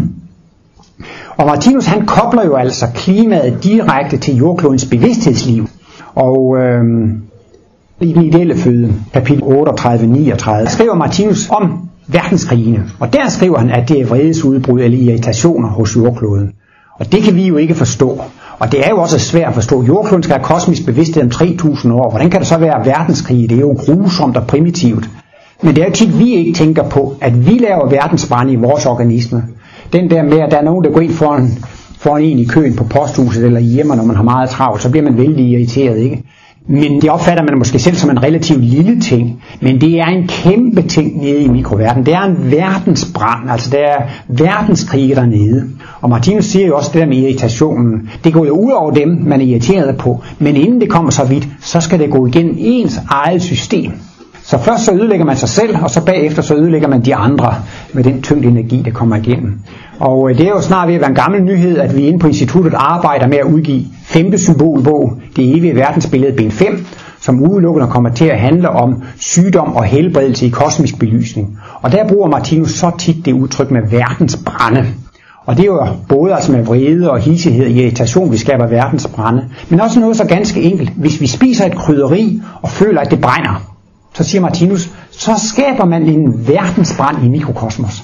Speaker 2: Og Martinus han kobler jo altså klimaet direkte til jordklodens bevidsthedsliv. Og I den ideelle føde, kapitel 38-39, skriver Martinus om verdenskrigene. Og der skriver han, at det er vredesudbrud eller irritationer hos jordkloden. Og det kan vi jo ikke forstå. Og det er jo også svært at forstå. Jordkloden skal have kosmisk bevidsthed om 3000 år. Hvordan kan det så være verdenskrig? Det er jo grusomt og primitivt. Men det er jo tit, vi ikke tænker på, at vi laver verdensbrand i vores organisme. Den der med, at der er nogen, der går ind foran en i køen på posthuset eller hjemme, når man har meget travlt, så bliver man vældig irriteret, ikke? Men det opfatter man måske selv som en relativt lille ting. Men det er en kæmpe ting nede i mikroverdenen. Det er en verdensbrand, altså der er verdenskrig dernede. Og Martinus siger jo også det der med irritationen. Det går jo ud over dem, man er irriteret på. Men inden det kommer så vidt, så skal det gå igennem ens eget system. Så først så ødelægger man sig selv, og så bagefter så ødelægger man de andre med den tyngde energi, der kommer igennem. Og det er jo snart ved at være en gammel nyhed, at vi inde på instituttet arbejder med at udgive 5. symbolbog, Det evige verdensbillede, bind 5, som udelukkende kommer til at handle om sygdom og helbredelse i kosmisk belysning. Og der bruger Martinus så tit det udtryk med verdensbrænde. Og det er jo både altså med vrede og hissighed og irritation, vi skaber verdensbrænde. Men også noget så ganske enkelt. Hvis vi spiser et krydderi og føler, at det brænder, så siger Martinus, så skaber man en verdensbrand i mikrokosmos.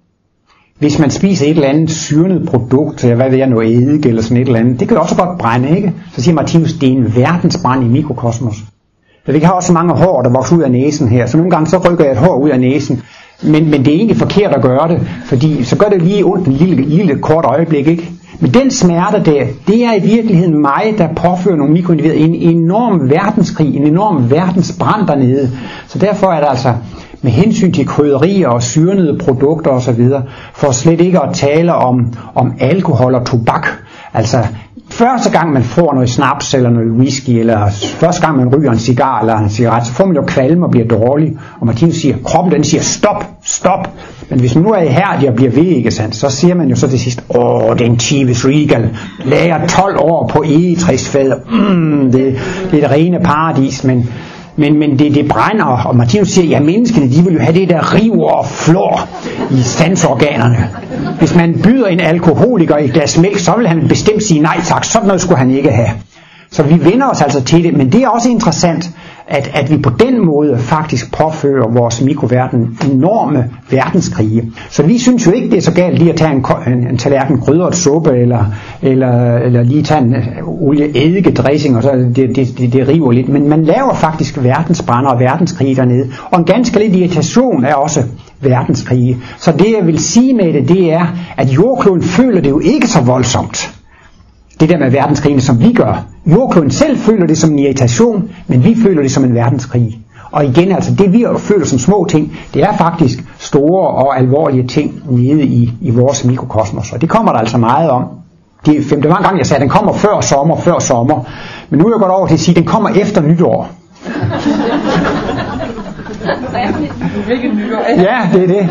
Speaker 2: Hvis man spiser et eller andet syrnet produkt, hvad ved jeg, noget eddike eller sådan et eller andet, det kan jo også godt brænde, ikke? Så siger Martinus, det er en verdensbrand i mikrokosmos. Så vi har også mange hår, der vokser ud af næsen her, så nogle gange så rykker jeg et hår ud af næsen, men det er egentlig forkert at gøre det, fordi så gør det lige ondt en lille kort øjeblik, ikke? Men den smerte der, det er i virkeligheden mig, der påfører nogle mikroindivider en enorm verdenskrig, en enorm verdensbrand dernede. Så derfor er det altså med hensyn til krydderier og syrnede produkter osv., for slet ikke at tale om alkohol og tobak. Altså første gang man får noget snaps eller noget whisky, eller første gang man ryger en cigar eller en cigaret, så får man jo kvalme og bliver dårlig. Og Martinus siger, kroppen den siger stop. Men hvis man nu er ihærdig og bliver ved, ikke sandt, så siger man jo så til sidst, den Chivas Regal, lager 12 år på egetræsfad, det er det rene paradis, men det brænder, og Martinus siger, ja, menneskene, de vil jo have det der river og flår i sansorganerne. Hvis man byder en alkoholiker et glas mælk, så vil han bestemt sige nej tak, sådan noget skulle han ikke have. Så vi vender os altså til det, men det er også interessant, at vi på den måde faktisk påfører vores mikroverden enorme verdenskrige. Så vi synes jo ikke, det er så galt lige at tage en tallerken krydret suppe, eller lige tage en olieeddikedressing, og så det river lidt. Men man laver faktisk verdensbrænder og verdenskrige dernede. Og en ganske lidt irritation er også verdenskrige. Så det jeg vil sige med det er, at jordkloden føler det jo ikke så voldsomt. Det der med verdenskrigene, som vi gør. Jordkloden selv føler det som en irritation, men vi føler det som en verdenskrig. Og igen, altså det vi føler som små ting, det er faktisk store og alvorlige ting nede i vores mikrokosmos. Og det kommer der altså meget om. Det er 5. gang, jeg sagde, at den kommer før sommer. Men nu er jeg gået over til at sige, at den kommer efter nytår. Ja, det er det.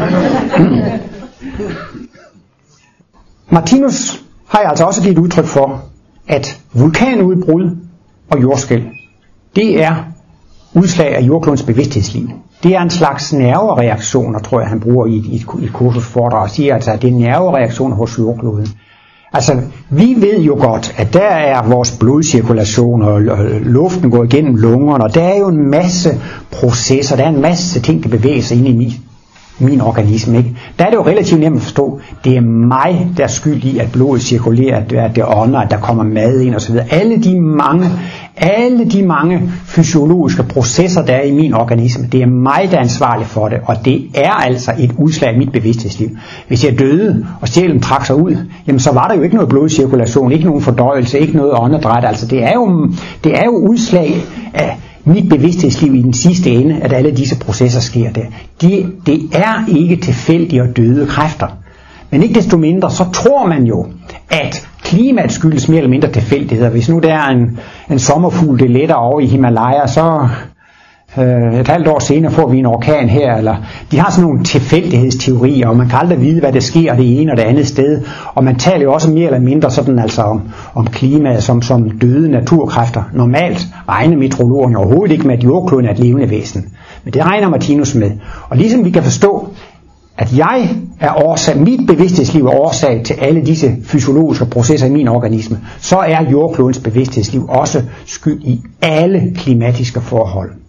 Speaker 2: Martinus har jeg altså også givet udtryk for, at vulkanudbrud og jordskælv, det er udslag af jordklodens bevidsthedsliv. Det er en slags nervereaktioner, tror jeg, han bruger i et kursusforedrag, og siger altså, at det er nervereaktioner hos jordkloden. Altså, vi ved jo godt, at der er vores blodcirkulation, og luften går igennem lungerne, og der er jo en masse processer, der er en masse ting, der bevæger sig ind i min organisme, ikke? Der er det jo relativt nemt at forstå, det er mig, der er skyld i, at blodet cirkulerer, at det ånder, at der kommer mad ind osv. Alle de mange fysiologiske processer, der er i min organisme, det er mig, der er ansvarlig for det, og det er altså et udslag af mit bevidsthedsliv. Hvis jeg døde, og sjælen trak sig ud, jamen så var der jo ikke noget blodcirkulation, ikke nogen fordøjelse, ikke noget åndedræt. Altså det er jo udslag af mit bevidsthedsliv i den sidste ende, at alle disse processer sker der. Det er ikke tilfældige og døde kræfter. Men ikke desto mindre, så tror man jo, at klimaet skyldes mere eller mindre tilfældigheder. Hvis nu der er en sommerfugl, det letter over i Himalaya, så et halvt år senere får vi en orkan her. Eller de har sådan nogle tilfældighedsteorier, og man kan aldrig vide, hvad der sker det ene og det andet sted. Og man taler jo også mere eller mindre sådan altså om klimaet som døde naturkræfter. Normalt regner meteorologerne overhovedet ikke med, at jordkloden er et levende væsen. Men det regner Martinus med. Og ligesom vi kan forstå, at mit bevidsthedsliv er årsag til alle disse fysiologiske processer i min organisme, så er jordklodens bevidsthedsliv også skyld i alle klimatiske forhold.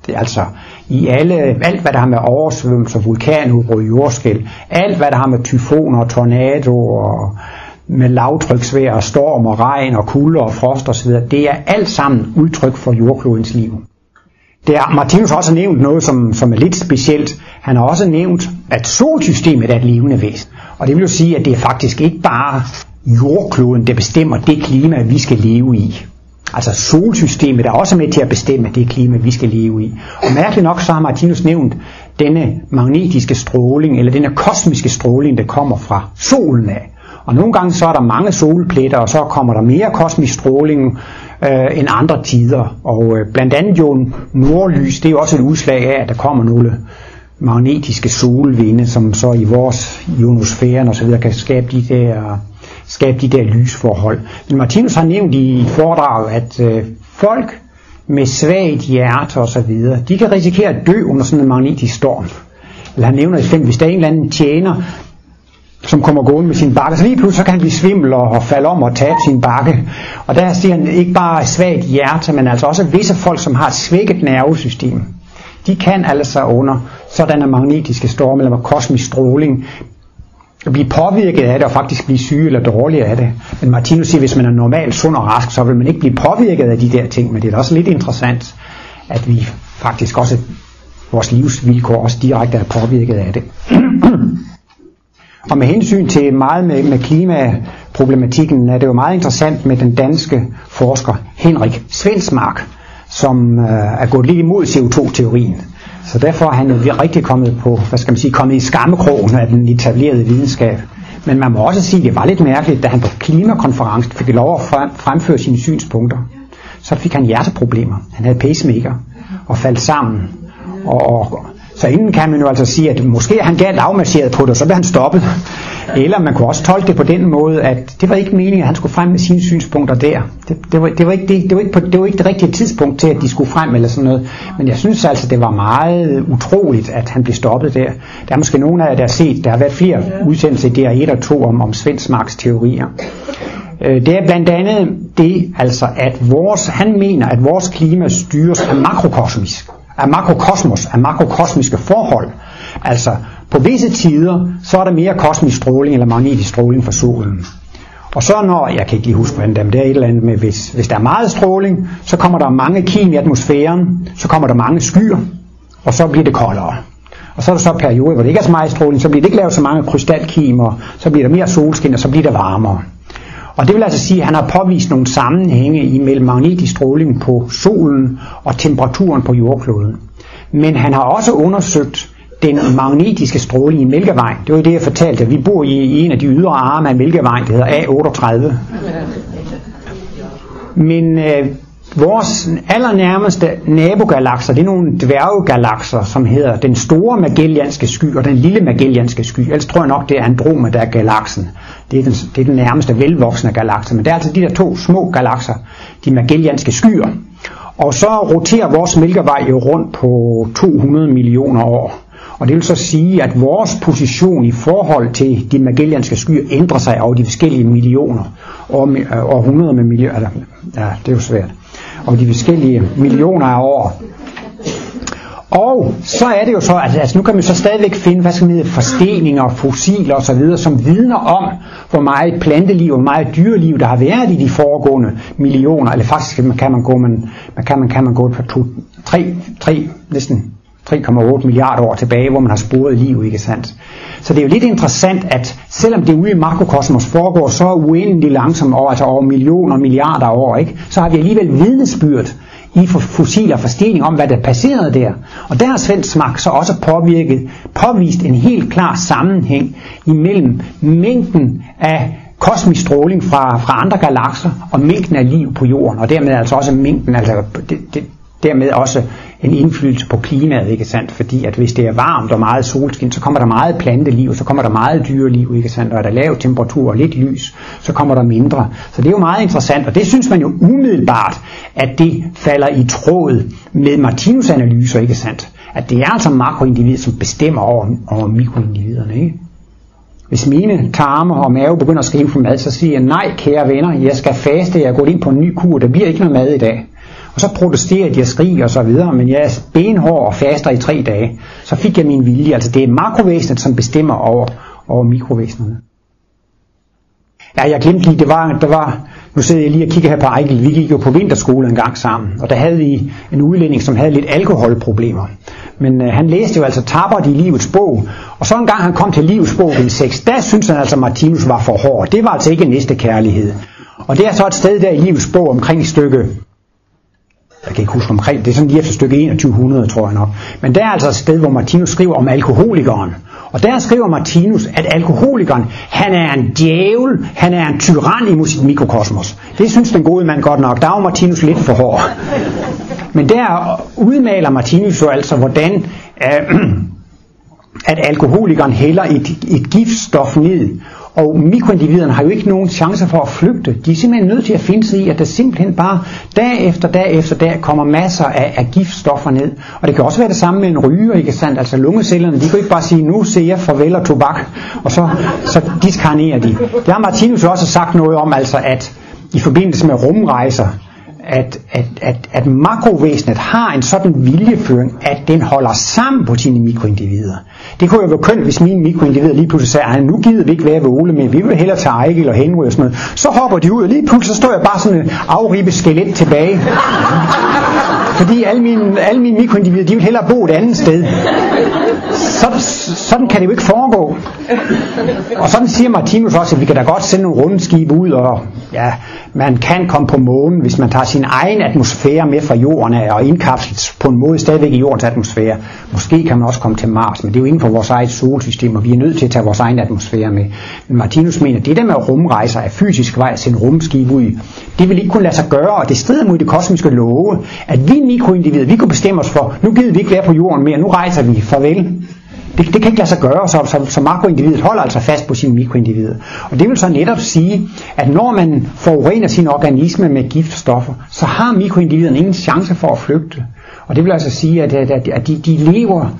Speaker 2: altså i alt hvad der har med oversvømmelser, vulkanudbrud, jordskælv, alt hvad der har med tyfoner og tornadoer, med lavtryksvejr og storm og regn og kulde og frost osv., det er alt sammen udtryk for jordklodens liv. Martinus har også nævnt noget, som er lidt specielt. Han har også nævnt, at solsystemet er et levende væsen. Og det vil jo sige, at det er faktisk ikke bare jordkloden, der bestemmer det klima, vi skal leve i. Altså solsystemet er også med til at bestemme det klima, vi skal leve i. Og mærkeligt nok, så har Martinus nævnt denne magnetiske stråling, eller denne kosmiske stråling, der kommer fra solen af. Og nogle gange så er der mange solpletter, og så kommer der mere kosmisk stråling end andre tider. Og blandt andet jo nordlys, det er jo også et udslag af, at der kommer nogle magnetiske solvinde, som så i vores ionosfæren og så videre kan skabe de der lysforhold. Men Martinus har nævnt i foredraget, at folk med svagt hjerte og så videre, de kan risikere at dø under sådan en magnetisk storm. Eller han nævner eksempel, hvis der er en eller anden tjener, som kommer gående med sin bakke, så lige pludselig så kan han blive svimmel og falde om og tabe sin bakke. Og der siger han ikke bare svagt hjerte, men altså også visse folk, som har et svækket nervesystem. De kan altså under sådanne magnetiske storme eller kosmisk stråling blive påvirket af det og faktisk blive syge eller dårlige af det. Men Martinus siger, at hvis man er normalt sund og rask, så vil man ikke blive påvirket af de der ting. Men det er også lidt interessant, at vi faktisk også, vores livsvilkår også direkte er påvirket af det. Og med hensyn til meget med klimaproblematikken, er det jo meget interessant med den danske forsker Henrik Svensmark, som er gået lidt imod CO2-teorien. Så derfor er han jo rigtig kommet på, kommet i skammekrogen af den etablerede videnskab. Men man må også sige, at det var lidt mærkeligt, da han på klimakonferencen fik lov at fremføre sine synspunkter. Så fik han hjerteproblemer. Han havde pacemaker og faldt sammen. Så inden kan man jo altså sige, at måske er han galt afmarcheret på det, og så blev han stoppet. Eller man kunne også tolke det på den måde, at det var ikke meningen, at han skulle frem med sine synspunkter der. Det var ikke det rigtige tidspunkt til, at de skulle frem eller sådan noget. Men jeg synes altså, det var meget utroligt, at han blev stoppet der. Der er måske nogen af jer, der har set, der har været flere udsendelser i DR1 og 2 om Svensmarks teorier. Det er blandt andet det, altså, at han mener, at vores klima styres af makrokosmiske forhold. Altså på visse tider, så er der mere kosmisk stråling eller magnetisk stråling fra solen. Og så når, jeg kan ikke lige huske hvordan det er et eller andet med, hvis der er meget stråling, så kommer der mange kim i atmosfæren, så kommer der mange skyer, og så bliver det koldere. Og så er der så perioder, hvor det ikke er så meget stråling, så bliver det ikke lavet så mange krystalkimer, så bliver der mere solskin, og så bliver det varmere. Og det vil altså sige, at han har påvist nogle sammenhænge imellem magnetisk stråling på solen og temperaturen på jordkloden. Men han har også undersøgt den magnetiske stråling i Mælkevejen. Det var jo det, jeg fortalte, at vi bor i en af de ydre arme af Mælkevejen, det hedder A38. Men vores allernærmeste nabogalakser, det er nogle dværgegalakser, som hedder den store Magellanske sky og den lille Magellanske sky. Ellers tror jeg nok, det er Andromeda-galaksen. Det er den nærmeste velvoksne galakse. Men det er altså de der to små galakser, de Magellanske skyer. Og så roterer vores Mælkevej jo rundt på 200 millioner år. Og det vil så sige, at vores position i forhold til de Magellanske skyer ændrer sig over de forskellige millioner. Og 100 med millioner, ja, det er jo svært. Og de forskellige millioner af år. Og så er det jo så, altså nu kan man så stadigvæk finde, forsteninger, fossiler og så videre, som vidner om, hvor meget planteliv og hvor meget dyreliv, der har været i de foregående millioner. Eller faktisk kan man gå på næsten 3,8 milliarder år tilbage, hvor man har sporet liv, ikke sandt? Så det er jo lidt interessant, at selvom det ude i makrokosmos foregår så uendelig langsomt over, altså over millioner og milliarder år, ikke, så har vi alligevel vidnesbyrd i fossiler forstening om, hvad der passerede der. Og der har Svensmark så også påvist en helt klar sammenhæng imellem mængden af kosmisk stråling fra andre galakser og mængden af liv på jorden, og dermed altså også mængden, dermed også en indflydelse på klimaet, ikke sandt? Fordi at hvis det er varmt og meget solskin, så kommer der meget planteliv, så kommer der meget dyreliv, ikke sandt? Og er der lav temperatur og lidt lys, så kommer der mindre. Så det er jo meget interessant, og det synes man jo umiddelbart, at det falder i tråd med Martinus' analyser, ikke sandt? At det er altså makroindivider, som bestemmer over mikroindividerne, ikke? Hvis mine tarme og mave begynder at skrive for mad, så siger jeg, nej kære venner, jeg skal faste, jeg er gået ind på en ny kur, der bliver ikke noget mad i dag. Og så protesterer de og skriger og så videre, men jeg er benhård og faster i 3 dage. Så fik jeg min vilje. Altså det er makrovæsenet, som bestemmer over mikrovæsenerne. Ja, jeg glemte lige, det var, nu sidder jeg lige og kigger her på Ejgil, vi gik jo på vinterskole en gang sammen, og der havde vi en udlænding, som havde lidt alkoholproblemer. Men han læste jo altså Tappert i Livets Bog, og så en gang han kom til Livets Bog del 6, der synes han altså, Martinus var for hård. Det var altså ikke næste kærlighed. Og det er så et sted der i Livets Bog omkring stykke, jeg kan ikke huske omkring, det er sådan lige efter stykke 2100, tror jeg nok. Men der er altså et sted, hvor Martinus skriver om alkoholikeren. Og der skriver Martinus, at alkoholikeren, han er en djævel, han er en tyran i sit mikrokosmos. Det synes den gode mand godt nok. Der var Martinus lidt for hård. Men der udmaler Martinus jo altså, hvordan at alkoholikeren hælder et giftstof ned. Og mikroindividerne har jo ikke nogen chance for at flygte. De er simpelthen nødt til at finde sig i, at der simpelthen bare dag efter dag kommer masser af giftstoffer ned. Og det kan også være det samme med en ryger, ikke sandt? Altså lungecellerne, de kan ikke bare sige, nu siger jeg farvel og tobak, og så diskarnerer de. Det har Martinus også sagt noget om, altså at i forbindelse med rumrejser, at makrovæsenet har en sådan viljeføring, at den holder sammen på sine mikroindivider. Det kunne jo være kønt, hvis mine mikroindivider lige pludselig sagde, nu gider vi ikke være ved Ole, men vi vil hellere tage Ejgil og Henry og sådan noget. Så hopper de ud, og lige pludselig så står jeg bare sådan et afribet skelet tilbage. Fordi alle mine mikroindivider, de vil hellere bo et andet sted. Sådan kan det jo ikke foregå. Og sådan siger Martinus også, at vi kan da godt sende nogle rundskibe ud, og ja, man kan komme på månen, hvis man tager sin egen atmosfære med fra jorden af, og indkapsles på en måde stadigvæk i jordens atmosfære. Måske kan man også komme til Mars, men det er jo inden for vores eget solsystem, og vi er nødt til at tage vores egen atmosfære med. Men Martinus mener, at det der med rumrejser af fysisk vej at sende rumskib ud, det vil ikke kunne lade sig gøre, og det strider mod de kosmiske love, at vi mikroindivider, vi kunne bestemme os for, nu gider vi ikke være på jorden mere, nu rejser vi, farvel. Det kan ikke lade sig gøre, så makroindividet holder altså fast på sine mikroindivider. Og det vil så netop sige, at når man forurener sin organisme med giftstoffer, så har mikroindividerne ingen chance for at flygte. Og det vil altså sige, at de lever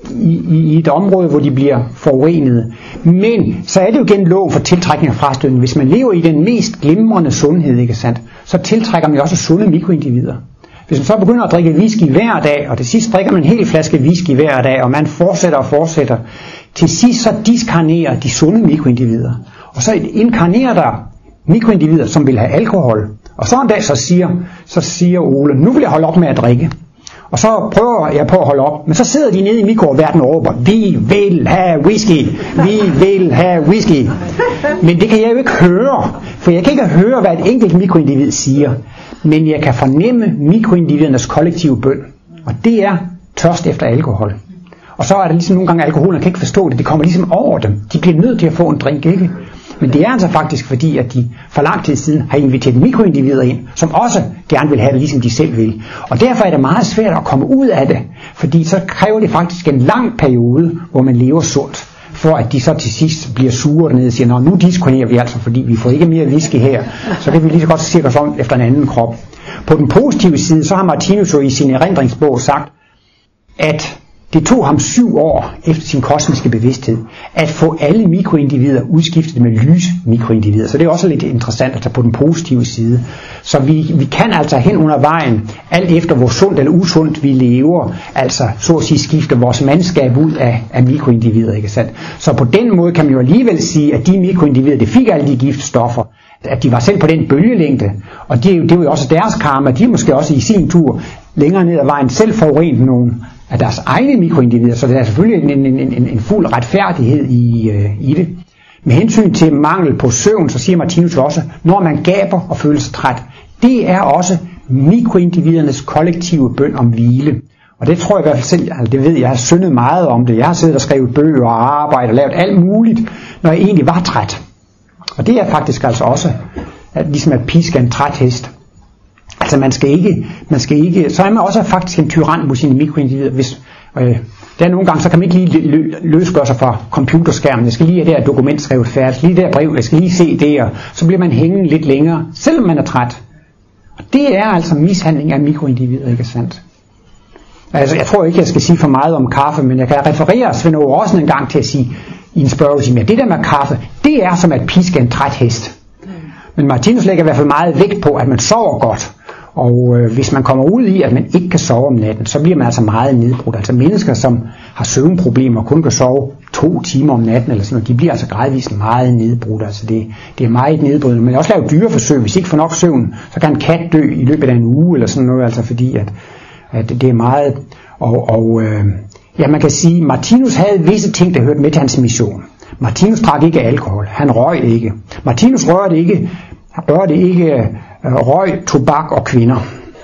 Speaker 2: i et område, hvor de bliver forurenet. Men så er det jo igen lov for tiltrækning og frastødning. Hvis man lever i den mest glimrende sundhed, ikke sandt, så tiltrækker man også sunde mikroindivider. Hvis man så begynder at drikke whisky hver dag, og til sidst drikker man en hel flaske whisky hver dag, og man fortsætter, til sidst så diskarnerer de sunde mikroindivider. Og så inkarnerer der mikroindivider, som vil have alkohol. Og så en dag så siger Ole, nu vil jeg holde op med at drikke. Og så prøver jeg på at holde op, men så sidder de nede i mikroverdenen og råber, vi vil have whisky, vi vil have whisky. Men det kan jeg jo ikke høre, for jeg kan ikke høre, hvad et enkelt mikroindivid siger. Men jeg kan fornemme mikroindividernes kollektive bøn, og det er tørst efter alkohol. Og så er der ligesom nogle gange, alkoholen kan ikke forstå det, det kommer ligesom over dem. De bliver nødt til at få en drink, ikke? Men det er altså faktisk fordi, at de for lang tid siden har inviteret mikroindivider ind, som også gerne vil have det, ligesom de selv vil. Og derfor er det meget svært at komme ud af det, fordi så kræver det faktisk en lang periode, hvor man lever sundt, for at de så til sidst bliver sure dernede og siger, nu disponerer vi altså, fordi vi får ikke mere whisky her, så kan vi lige så godt se os om efter en anden krop. På den positive side, så har Martinus jo i sin erindringsbog sagt, at det tog ham 7 år efter sin kosmiske bevidsthed at få alle mikroindivider udskiftet med lysmikroindivider. Så det er også lidt interessant at tage på den positive side. Så vi kan altså hen under vejen, alt efter hvor sundt eller usundt vi lever, altså så at sige skifte vores mandskab ud af mikroindivider, ikke sandt? Så på den måde kan man jo alligevel sige, at de mikroindivider, det fik alle de giftstoffer, at de var selv på den bølgelængde, og det er jo også deres karma, de er måske også i sin tur længere ned ad vejen selv forurenet nogle af deres egne mikroindivider, så det er selvfølgelig en fuld retfærdighed i det. Med hensyn til mangel på søvn, så siger Martinus også, når man gaber og føler sig træt, det er også mikroindividernes kollektive bøn om hvile. Og det tror jeg i hvert fald selv, altså det ved jeg har syndet meget om det. Jeg har siddet og skrevet bøger og arbejdet og lavet alt muligt, når jeg egentlig var træt. Og det er faktisk altså også, ligesom at piske en træt hest. Altså man skal ikke, så er man også faktisk en tyran mod sine mikroindivider. Hvis der er nogle gange, så kan man ikke lige løsgøre sig fra computerskærmen. Jeg skal lige have det her dokument skrevet færdigt, lige der brev, jeg skal lige se det, og så bliver man hængende lidt længere, selvom man er træt. Og det er altså mishandling af mikroindivider, ikke sandt? Altså jeg tror ikke, jeg skal sige for meget om kaffe, men jeg kan referere Svend Aage Rossen en gang til at sige i en spørgetime, at det der med kaffe, det er som at piske en træt hest. Men Martinus lægger i hvert fald meget vægt på, at man sover godt, Og hvis man kommer ud i, at man ikke kan sove om natten, så bliver man altså meget nedbrudt. Altså mennesker, som har søvnproblemer og kun kan sove 2 timer om natten, eller sådan noget, de bliver altså gradvist meget nedbrudt. Altså det er meget nedbrydende. Man kan også lave dyreforsøg. Hvis de ikke får nok søvn, så kan en kat dø i løbet af en uge, eller sådan noget, altså fordi at det er meget... Ja, man kan sige, at Martinus havde visse ting, der hørte med til hans mission. Martinus drak ikke alkohol. Han røg ikke. Martinus rørte ikke røg, tobak og kvinder.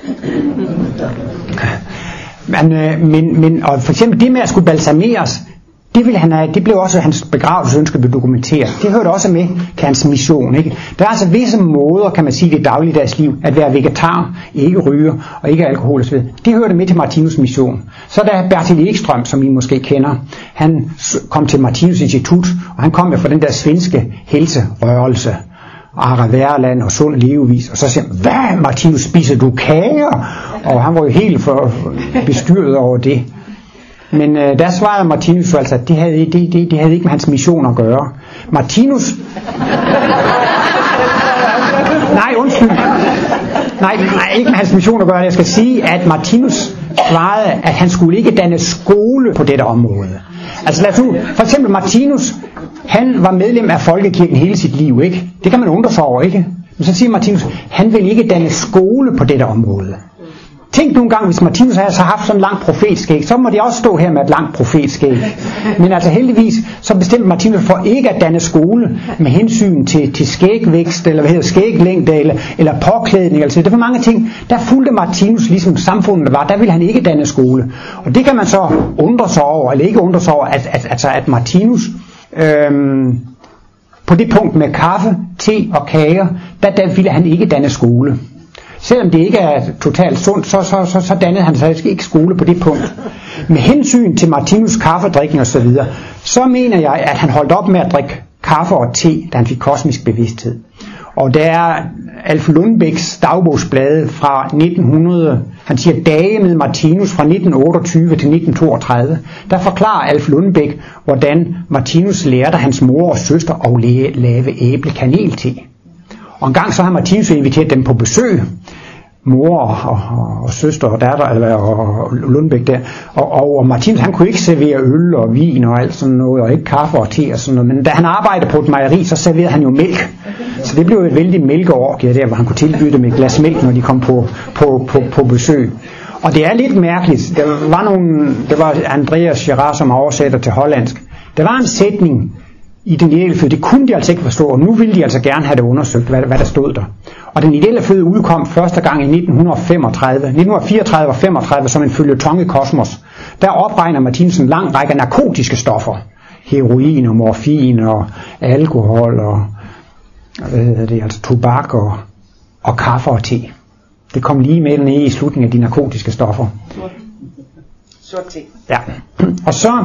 Speaker 2: Men og for eksempel det med at skulle balsameres, det blev også hans begravelsesønske blev dokumenteret. Det hørte også med til hans mission. Ikke? Der er altså visse måder, kan man sige, i det dagligdags liv, at være vegetar, ikke ryger og ikke alkohol osv. Det hørte med til Martinus' mission. Så der Bertil Ekström, som I måske kender, han kom til Martinus Institut, og han kom jo fra den der svenske helserørelse, Ara Værland og sund levevis, og så siger han, hvad Martinus, spiser du kager? Og han var jo helt bestyret over det. Men der svarede Martinus altså, at det havde ikke med hans mission at gøre. Martinus... Nej, undskyld. Nej, ikke med hans mission at gøre. Jeg skal sige, at Martinus svarede, at han skulle ikke danne skole på dette område. Altså lad os nu, for eksempel Martinus, han var medlem af folkekirken hele sit liv, ikke? Det kan man undre sig over, ikke? Men så siger Martinus, han vil ikke danne skole på dette område. Tænk nogle gange, hvis Martinus havde så haft sådan en lang profetskæg, så må de også stå her med et langt profetskæg. Men altså heldigvis, så bestemte Martinus for ikke at danne skole med hensyn til skægvækst, eller skæglængde, eller påklædning, altså det var mange ting. Der fulgte Martinus ligesom samfundet var, der ville han ikke danne skole. Og det kan man så undre sig over, eller ikke undre sig over, at Martinus på det punkt med kaffe, te og kager, der ville han ikke danne skole. Selvom det ikke er totalt sundt, så dannede han sig ikke skole på det punkt. Med hensyn til Martinus' kaffedrikning og så videre, så mener jeg, at han holdt op med at drikke kaffe og te, da han fik kosmisk bevidsthed. Og der er Alf Lundbæks dagbogsblade fra 1900, han siger dage med Martinus fra 1928 til 1932, der forklarer Alf Lundbæk, hvordan Martinus lærte hans mor og søster at lave æblekanel-te. Og en gang så har Martinus inviteret dem på besøg, mor og søster og datter, og Lundbæk der, og Martinus han kunne ikke servere øl og vin og alt sådan noget, og ikke kaffe og te og sådan noget, men da han arbejdede på et mejeri, så serverede han jo mælk, så det blev et vældig mælkeorgie der, hvor han kunne tilbyde dem et glas mælk, når de kom på besøg. Og det er lidt mærkeligt, der var Andreas Girard, som oversætter til hollandsk, der var en sætning i den ideelle føde, det kunne de altså ikke forstå, og nu ville de altså gerne have det undersøgt, hvad der stod der. Og den ideelle føde udkom første gang i 1934 og 35 som en føljeton i Kosmos. Der opregner Martinus en lang række narkotiske stoffer. Heroin og morfin og alkohol og altså tobak og kaffe og te. Det kom lige med nede i slutningen af de narkotiske stoffer.
Speaker 3: Sort te.
Speaker 2: Ja. Og så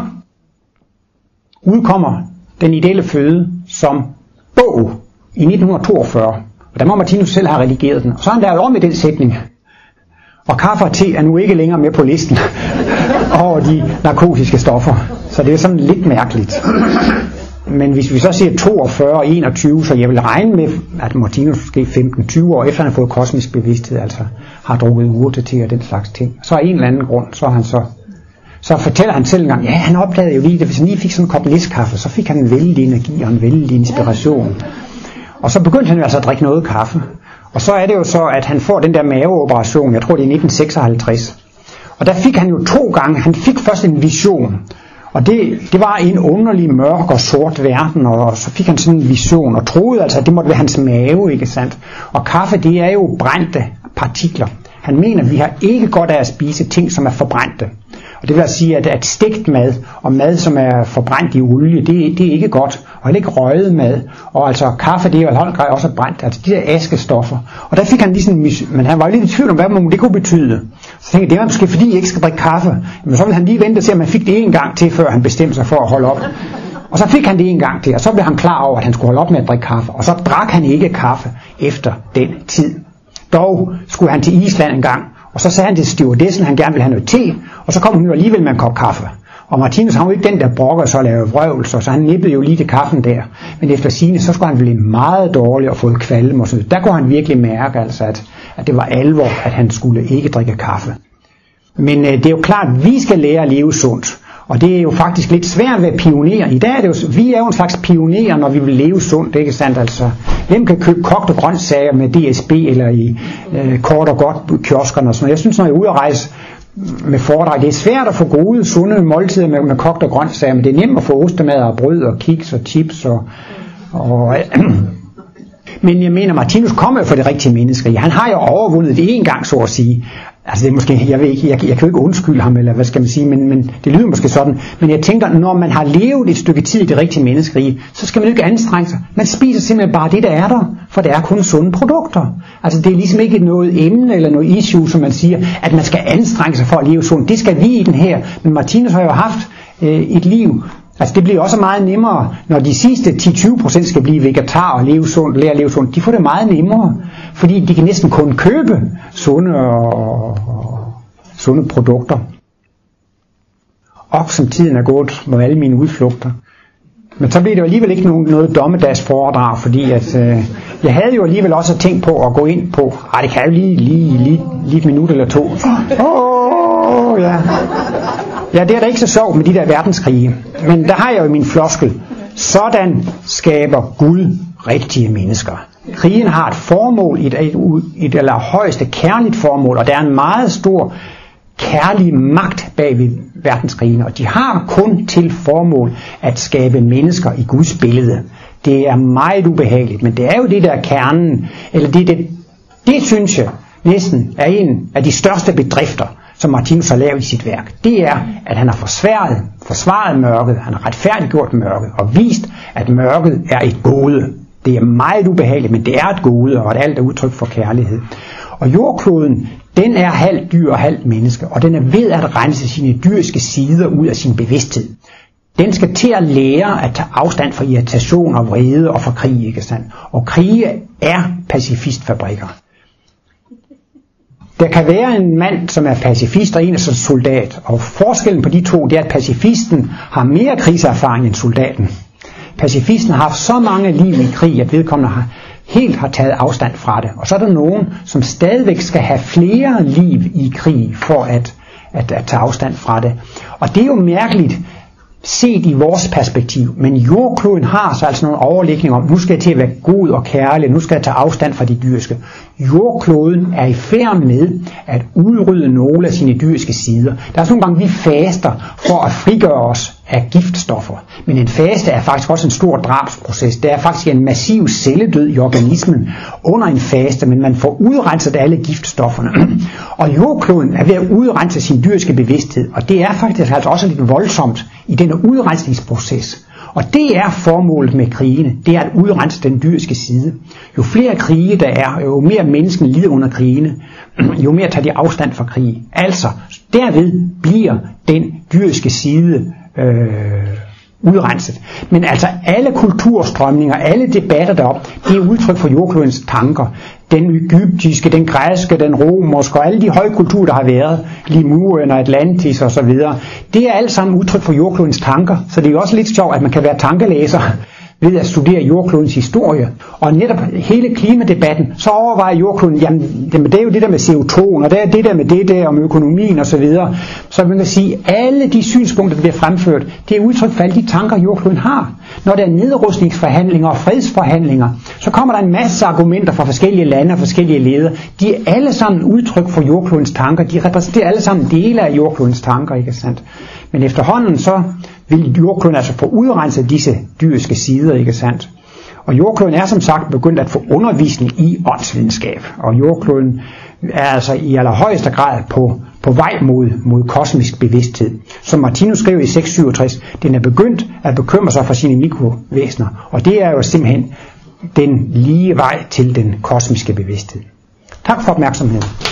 Speaker 2: udkommer den ideelle føde som bog i 1942. Og der må Martinus selv have redigeret den. Og så har han lavet om med den sætning. Og kaffe og te er nu ikke længere med på listen over de narkotiske stoffer. Så det er sådan lidt mærkeligt. Men hvis vi så siger 42 og 21, så jeg vil regne med, at Martinus måske 15-20 år efter han har fået kosmisk bevidsthed, altså har drukket urte og den slags ting. Så af en eller anden grund, så fortæller han selv en gang, ja, han opdagede jo lige, at hvis han lige fik sådan en kop næskaffe, så fik han en vældig energi og en vældig inspiration. Og så begyndte han jo altså at drikke noget kaffe. Og så er det jo så, at han får den der maveoperation, jeg tror det er 1956. Og der fik han jo 2 gange, han fik først en vision. Og det var en underlig mørk og sort verden, og så fik han sådan en vision, og troede altså, at det måtte være hans mave, ikke sandt? Og kaffe, det er jo brændte partikler. Han mener, at vi har ikke godt af at spise ting, som er forbrændte. Og det vil sige, at stegt mad og mad, som er forbrændt i olie, det er ikke godt. Og heller ikke røget mad. Og altså kaffe, det er jo i høj grad også brændt. Altså de der askestoffer. Og der fik han lige sådan, men han var lidt i tvivl om, hvad det kunne betyde. Så tænkte jeg, det var måske fordi, jeg ikke skal drikke kaffe. Men så ville han lige vente til, at man fik det en gang til, før han bestemte sig for at holde op. Og så fik han det en gang til, og så blev han klar over, at han skulle holde op med at drikke kaffe. Og så drak han ikke kaffe efter den tid. Dog skulle han til Island en gang. Og så sagde han til stewardessen, at han gerne ville have noget te, og så kom hun jo alligevel med en kop kaffe. Og Martinus han var ikke den, der brokker sig og lavede vrøvl, så han nippede jo lige til kaffen der. Men efter sigende, så skulle han blive meget dårlig og fået kvalme og sådan noget. Der kunne han virkelig mærke, altså, at det var alvor, at han skulle ikke drikke kaffe. Men det er jo klart, at vi skal lære at leve sundt. Og det er jo faktisk lidt svært at være pioner. I dag er det jo, vi er jo en slags pionerer, når vi vil leve sundt, ikke sandt? Altså, hvem kan købe kogte grøntsager med DSB eller i kort og godt kioskerne og sådan noget? Jeg synes, når jeg er ude at rejse med foredrag, det er svært at få gode, sunde måltider med kogte grøntsager, men det er nemt at få ostemad og brød og kiks og chips og men jeg mener, Martinus kommer jo fra det rigtige menneske. Han har jo overvundet det en gang, så at sige. Altså det er måske, jeg ved ikke, jeg kan jo ikke undskylde ham, eller hvad skal man sige, men det lyder måske sådan. Men jeg tænker, når man har levet et stykke tid i det rigtige menneskerige, så skal man jo ikke anstrenge sig. Man spiser simpelthen bare det, der er der, for det er kun sunde produkter. Altså det er ligesom ikke noget emne eller noget issue, som man siger, at man skal anstrenge sig for at leve sundt. Det skal vi i den her. Men Martinus har jo haft et liv. Altså det bliver også meget nemmere, når de sidste 10-20% skal blive vegetar og leve sundt, lære at leve sundt. De får det meget nemmere, fordi de kan næsten kun købe sunde produkter. Og som tiden er gået med alle mine udflugter. Men så blev det jo alligevel ikke noget dommedagsforedrag, fordi at, jeg havde jo alligevel også tænkt på at gå ind på, det kan jo lige et minut eller to. Ja. Ja, det er da ikke så sjovt med de der verdenskrige. Men der har jeg jo min floskel. Sådan skaber Gud rigtige mennesker. Krigen har et formål, et allerhøjeste kærligt formål, og der er en meget stor kærlig magt bag ved verdenskrigen, og de har kun til formål at skabe mennesker i Guds billede. Det er meget ubehageligt, men det er jo det der kernen, eller det synes jeg næsten er en af de største bedrifter, som Martinus har lavet i sit værk. Det er, at han har forsvaret mørket, han har retfærdiggjort mørket, og vist, at mørket er et gode. Det er meget ubehageligt, men det er et gode, og at alt er udtryk for kærlighed. Og jordkloden, den er halvt dyr og halvt menneske, og den er ved at rense sine dyriske sider ud af sin bevidsthed. Den skal til at lære at tage afstand fra irritation og vrede og fra krig, ikke sandt? Og krige er pacifistfabrikker. Der kan være en mand, som er pacifist, og en er soldat. Og forskellen på de to, det er, at pacifisten har mere krigserfaring end soldaten. Pacifisten har haft så mange liv i krig, at vedkommende helt har taget afstand fra det. Og så er der nogen, som stadigvæk skal have flere liv i krig, for at tage afstand fra det. Og det er jo mærkeligt set i vores perspektiv. Men jordkloden har så altså nogle overlægninger om, nu skal jeg til at være god og kærlig, nu skal jeg tage afstand fra de dyriske. Jordkloden er i færd med at udrydde nogle af sine dyriske sider. Der er sådan nogle gange, vi faster for at frigøre os af giftstoffer. Men en faste er faktisk også en stor drabsproces. Det er faktisk en massiv celledød i organismen under en faste, men man får udrenset alle giftstofferne. Og jordkloden er ved at udrense sin dyriske bevidsthed, og det er faktisk altså også lidt voldsomt i denne udrensningsproces. Og det er formålet med krigene, det er at udrense den dyriske side. Jo flere krige der er, jo mere mennesken lider under krigene, jo mere tager de afstand fra krig. Altså, derved bliver den dyriske side udrenset. Men altså alle kulturstrømninger, alle debatter deroppe, det er udtryk for jordklodens tanker. Den egyptiske, den græske, den romerske og alle de højkulturer, der har været, Limurien og Atlantis og så videre, det er alt sammen udtryk for jordklodens tanker. Så det er jo også lidt sjovt, at man kan være tankelæser ved at studere jordklodens historie. Og netop hele klimadebatten, så overvejer jordkloden, jamen det er jo det der med CO2, og det er det der med det der om økonomien og så videre. Så man kan sige, at alle de synspunkter, der bliver fremført, det er udtryk for alle de tanker, jordkloden har. Når der er nedrustningsforhandlinger og fredsforhandlinger, så kommer der en masse argumenter fra forskellige lande og forskellige ledere. De er alle sammen udtryk for jordklodens tanker. De repræsenterer alle sammen dele af jordklodens tanker, ikke sandt? Men efterhånden så vil jordkloden altså få udrenset disse dyriske sider, ikke sandt? Og jordkloden er som sagt begyndt at få undervisning i åndsvidenskab. Og jordkloden er altså i allerhøjeste grad på vej mod kosmisk bevidsthed. Som Martinus skrev i 667, den er begyndt at bekymre sig for sine mikrovæsener. Og det er jo simpelthen den lige vej til den kosmiske bevidsthed. Tak for opmærksomheden.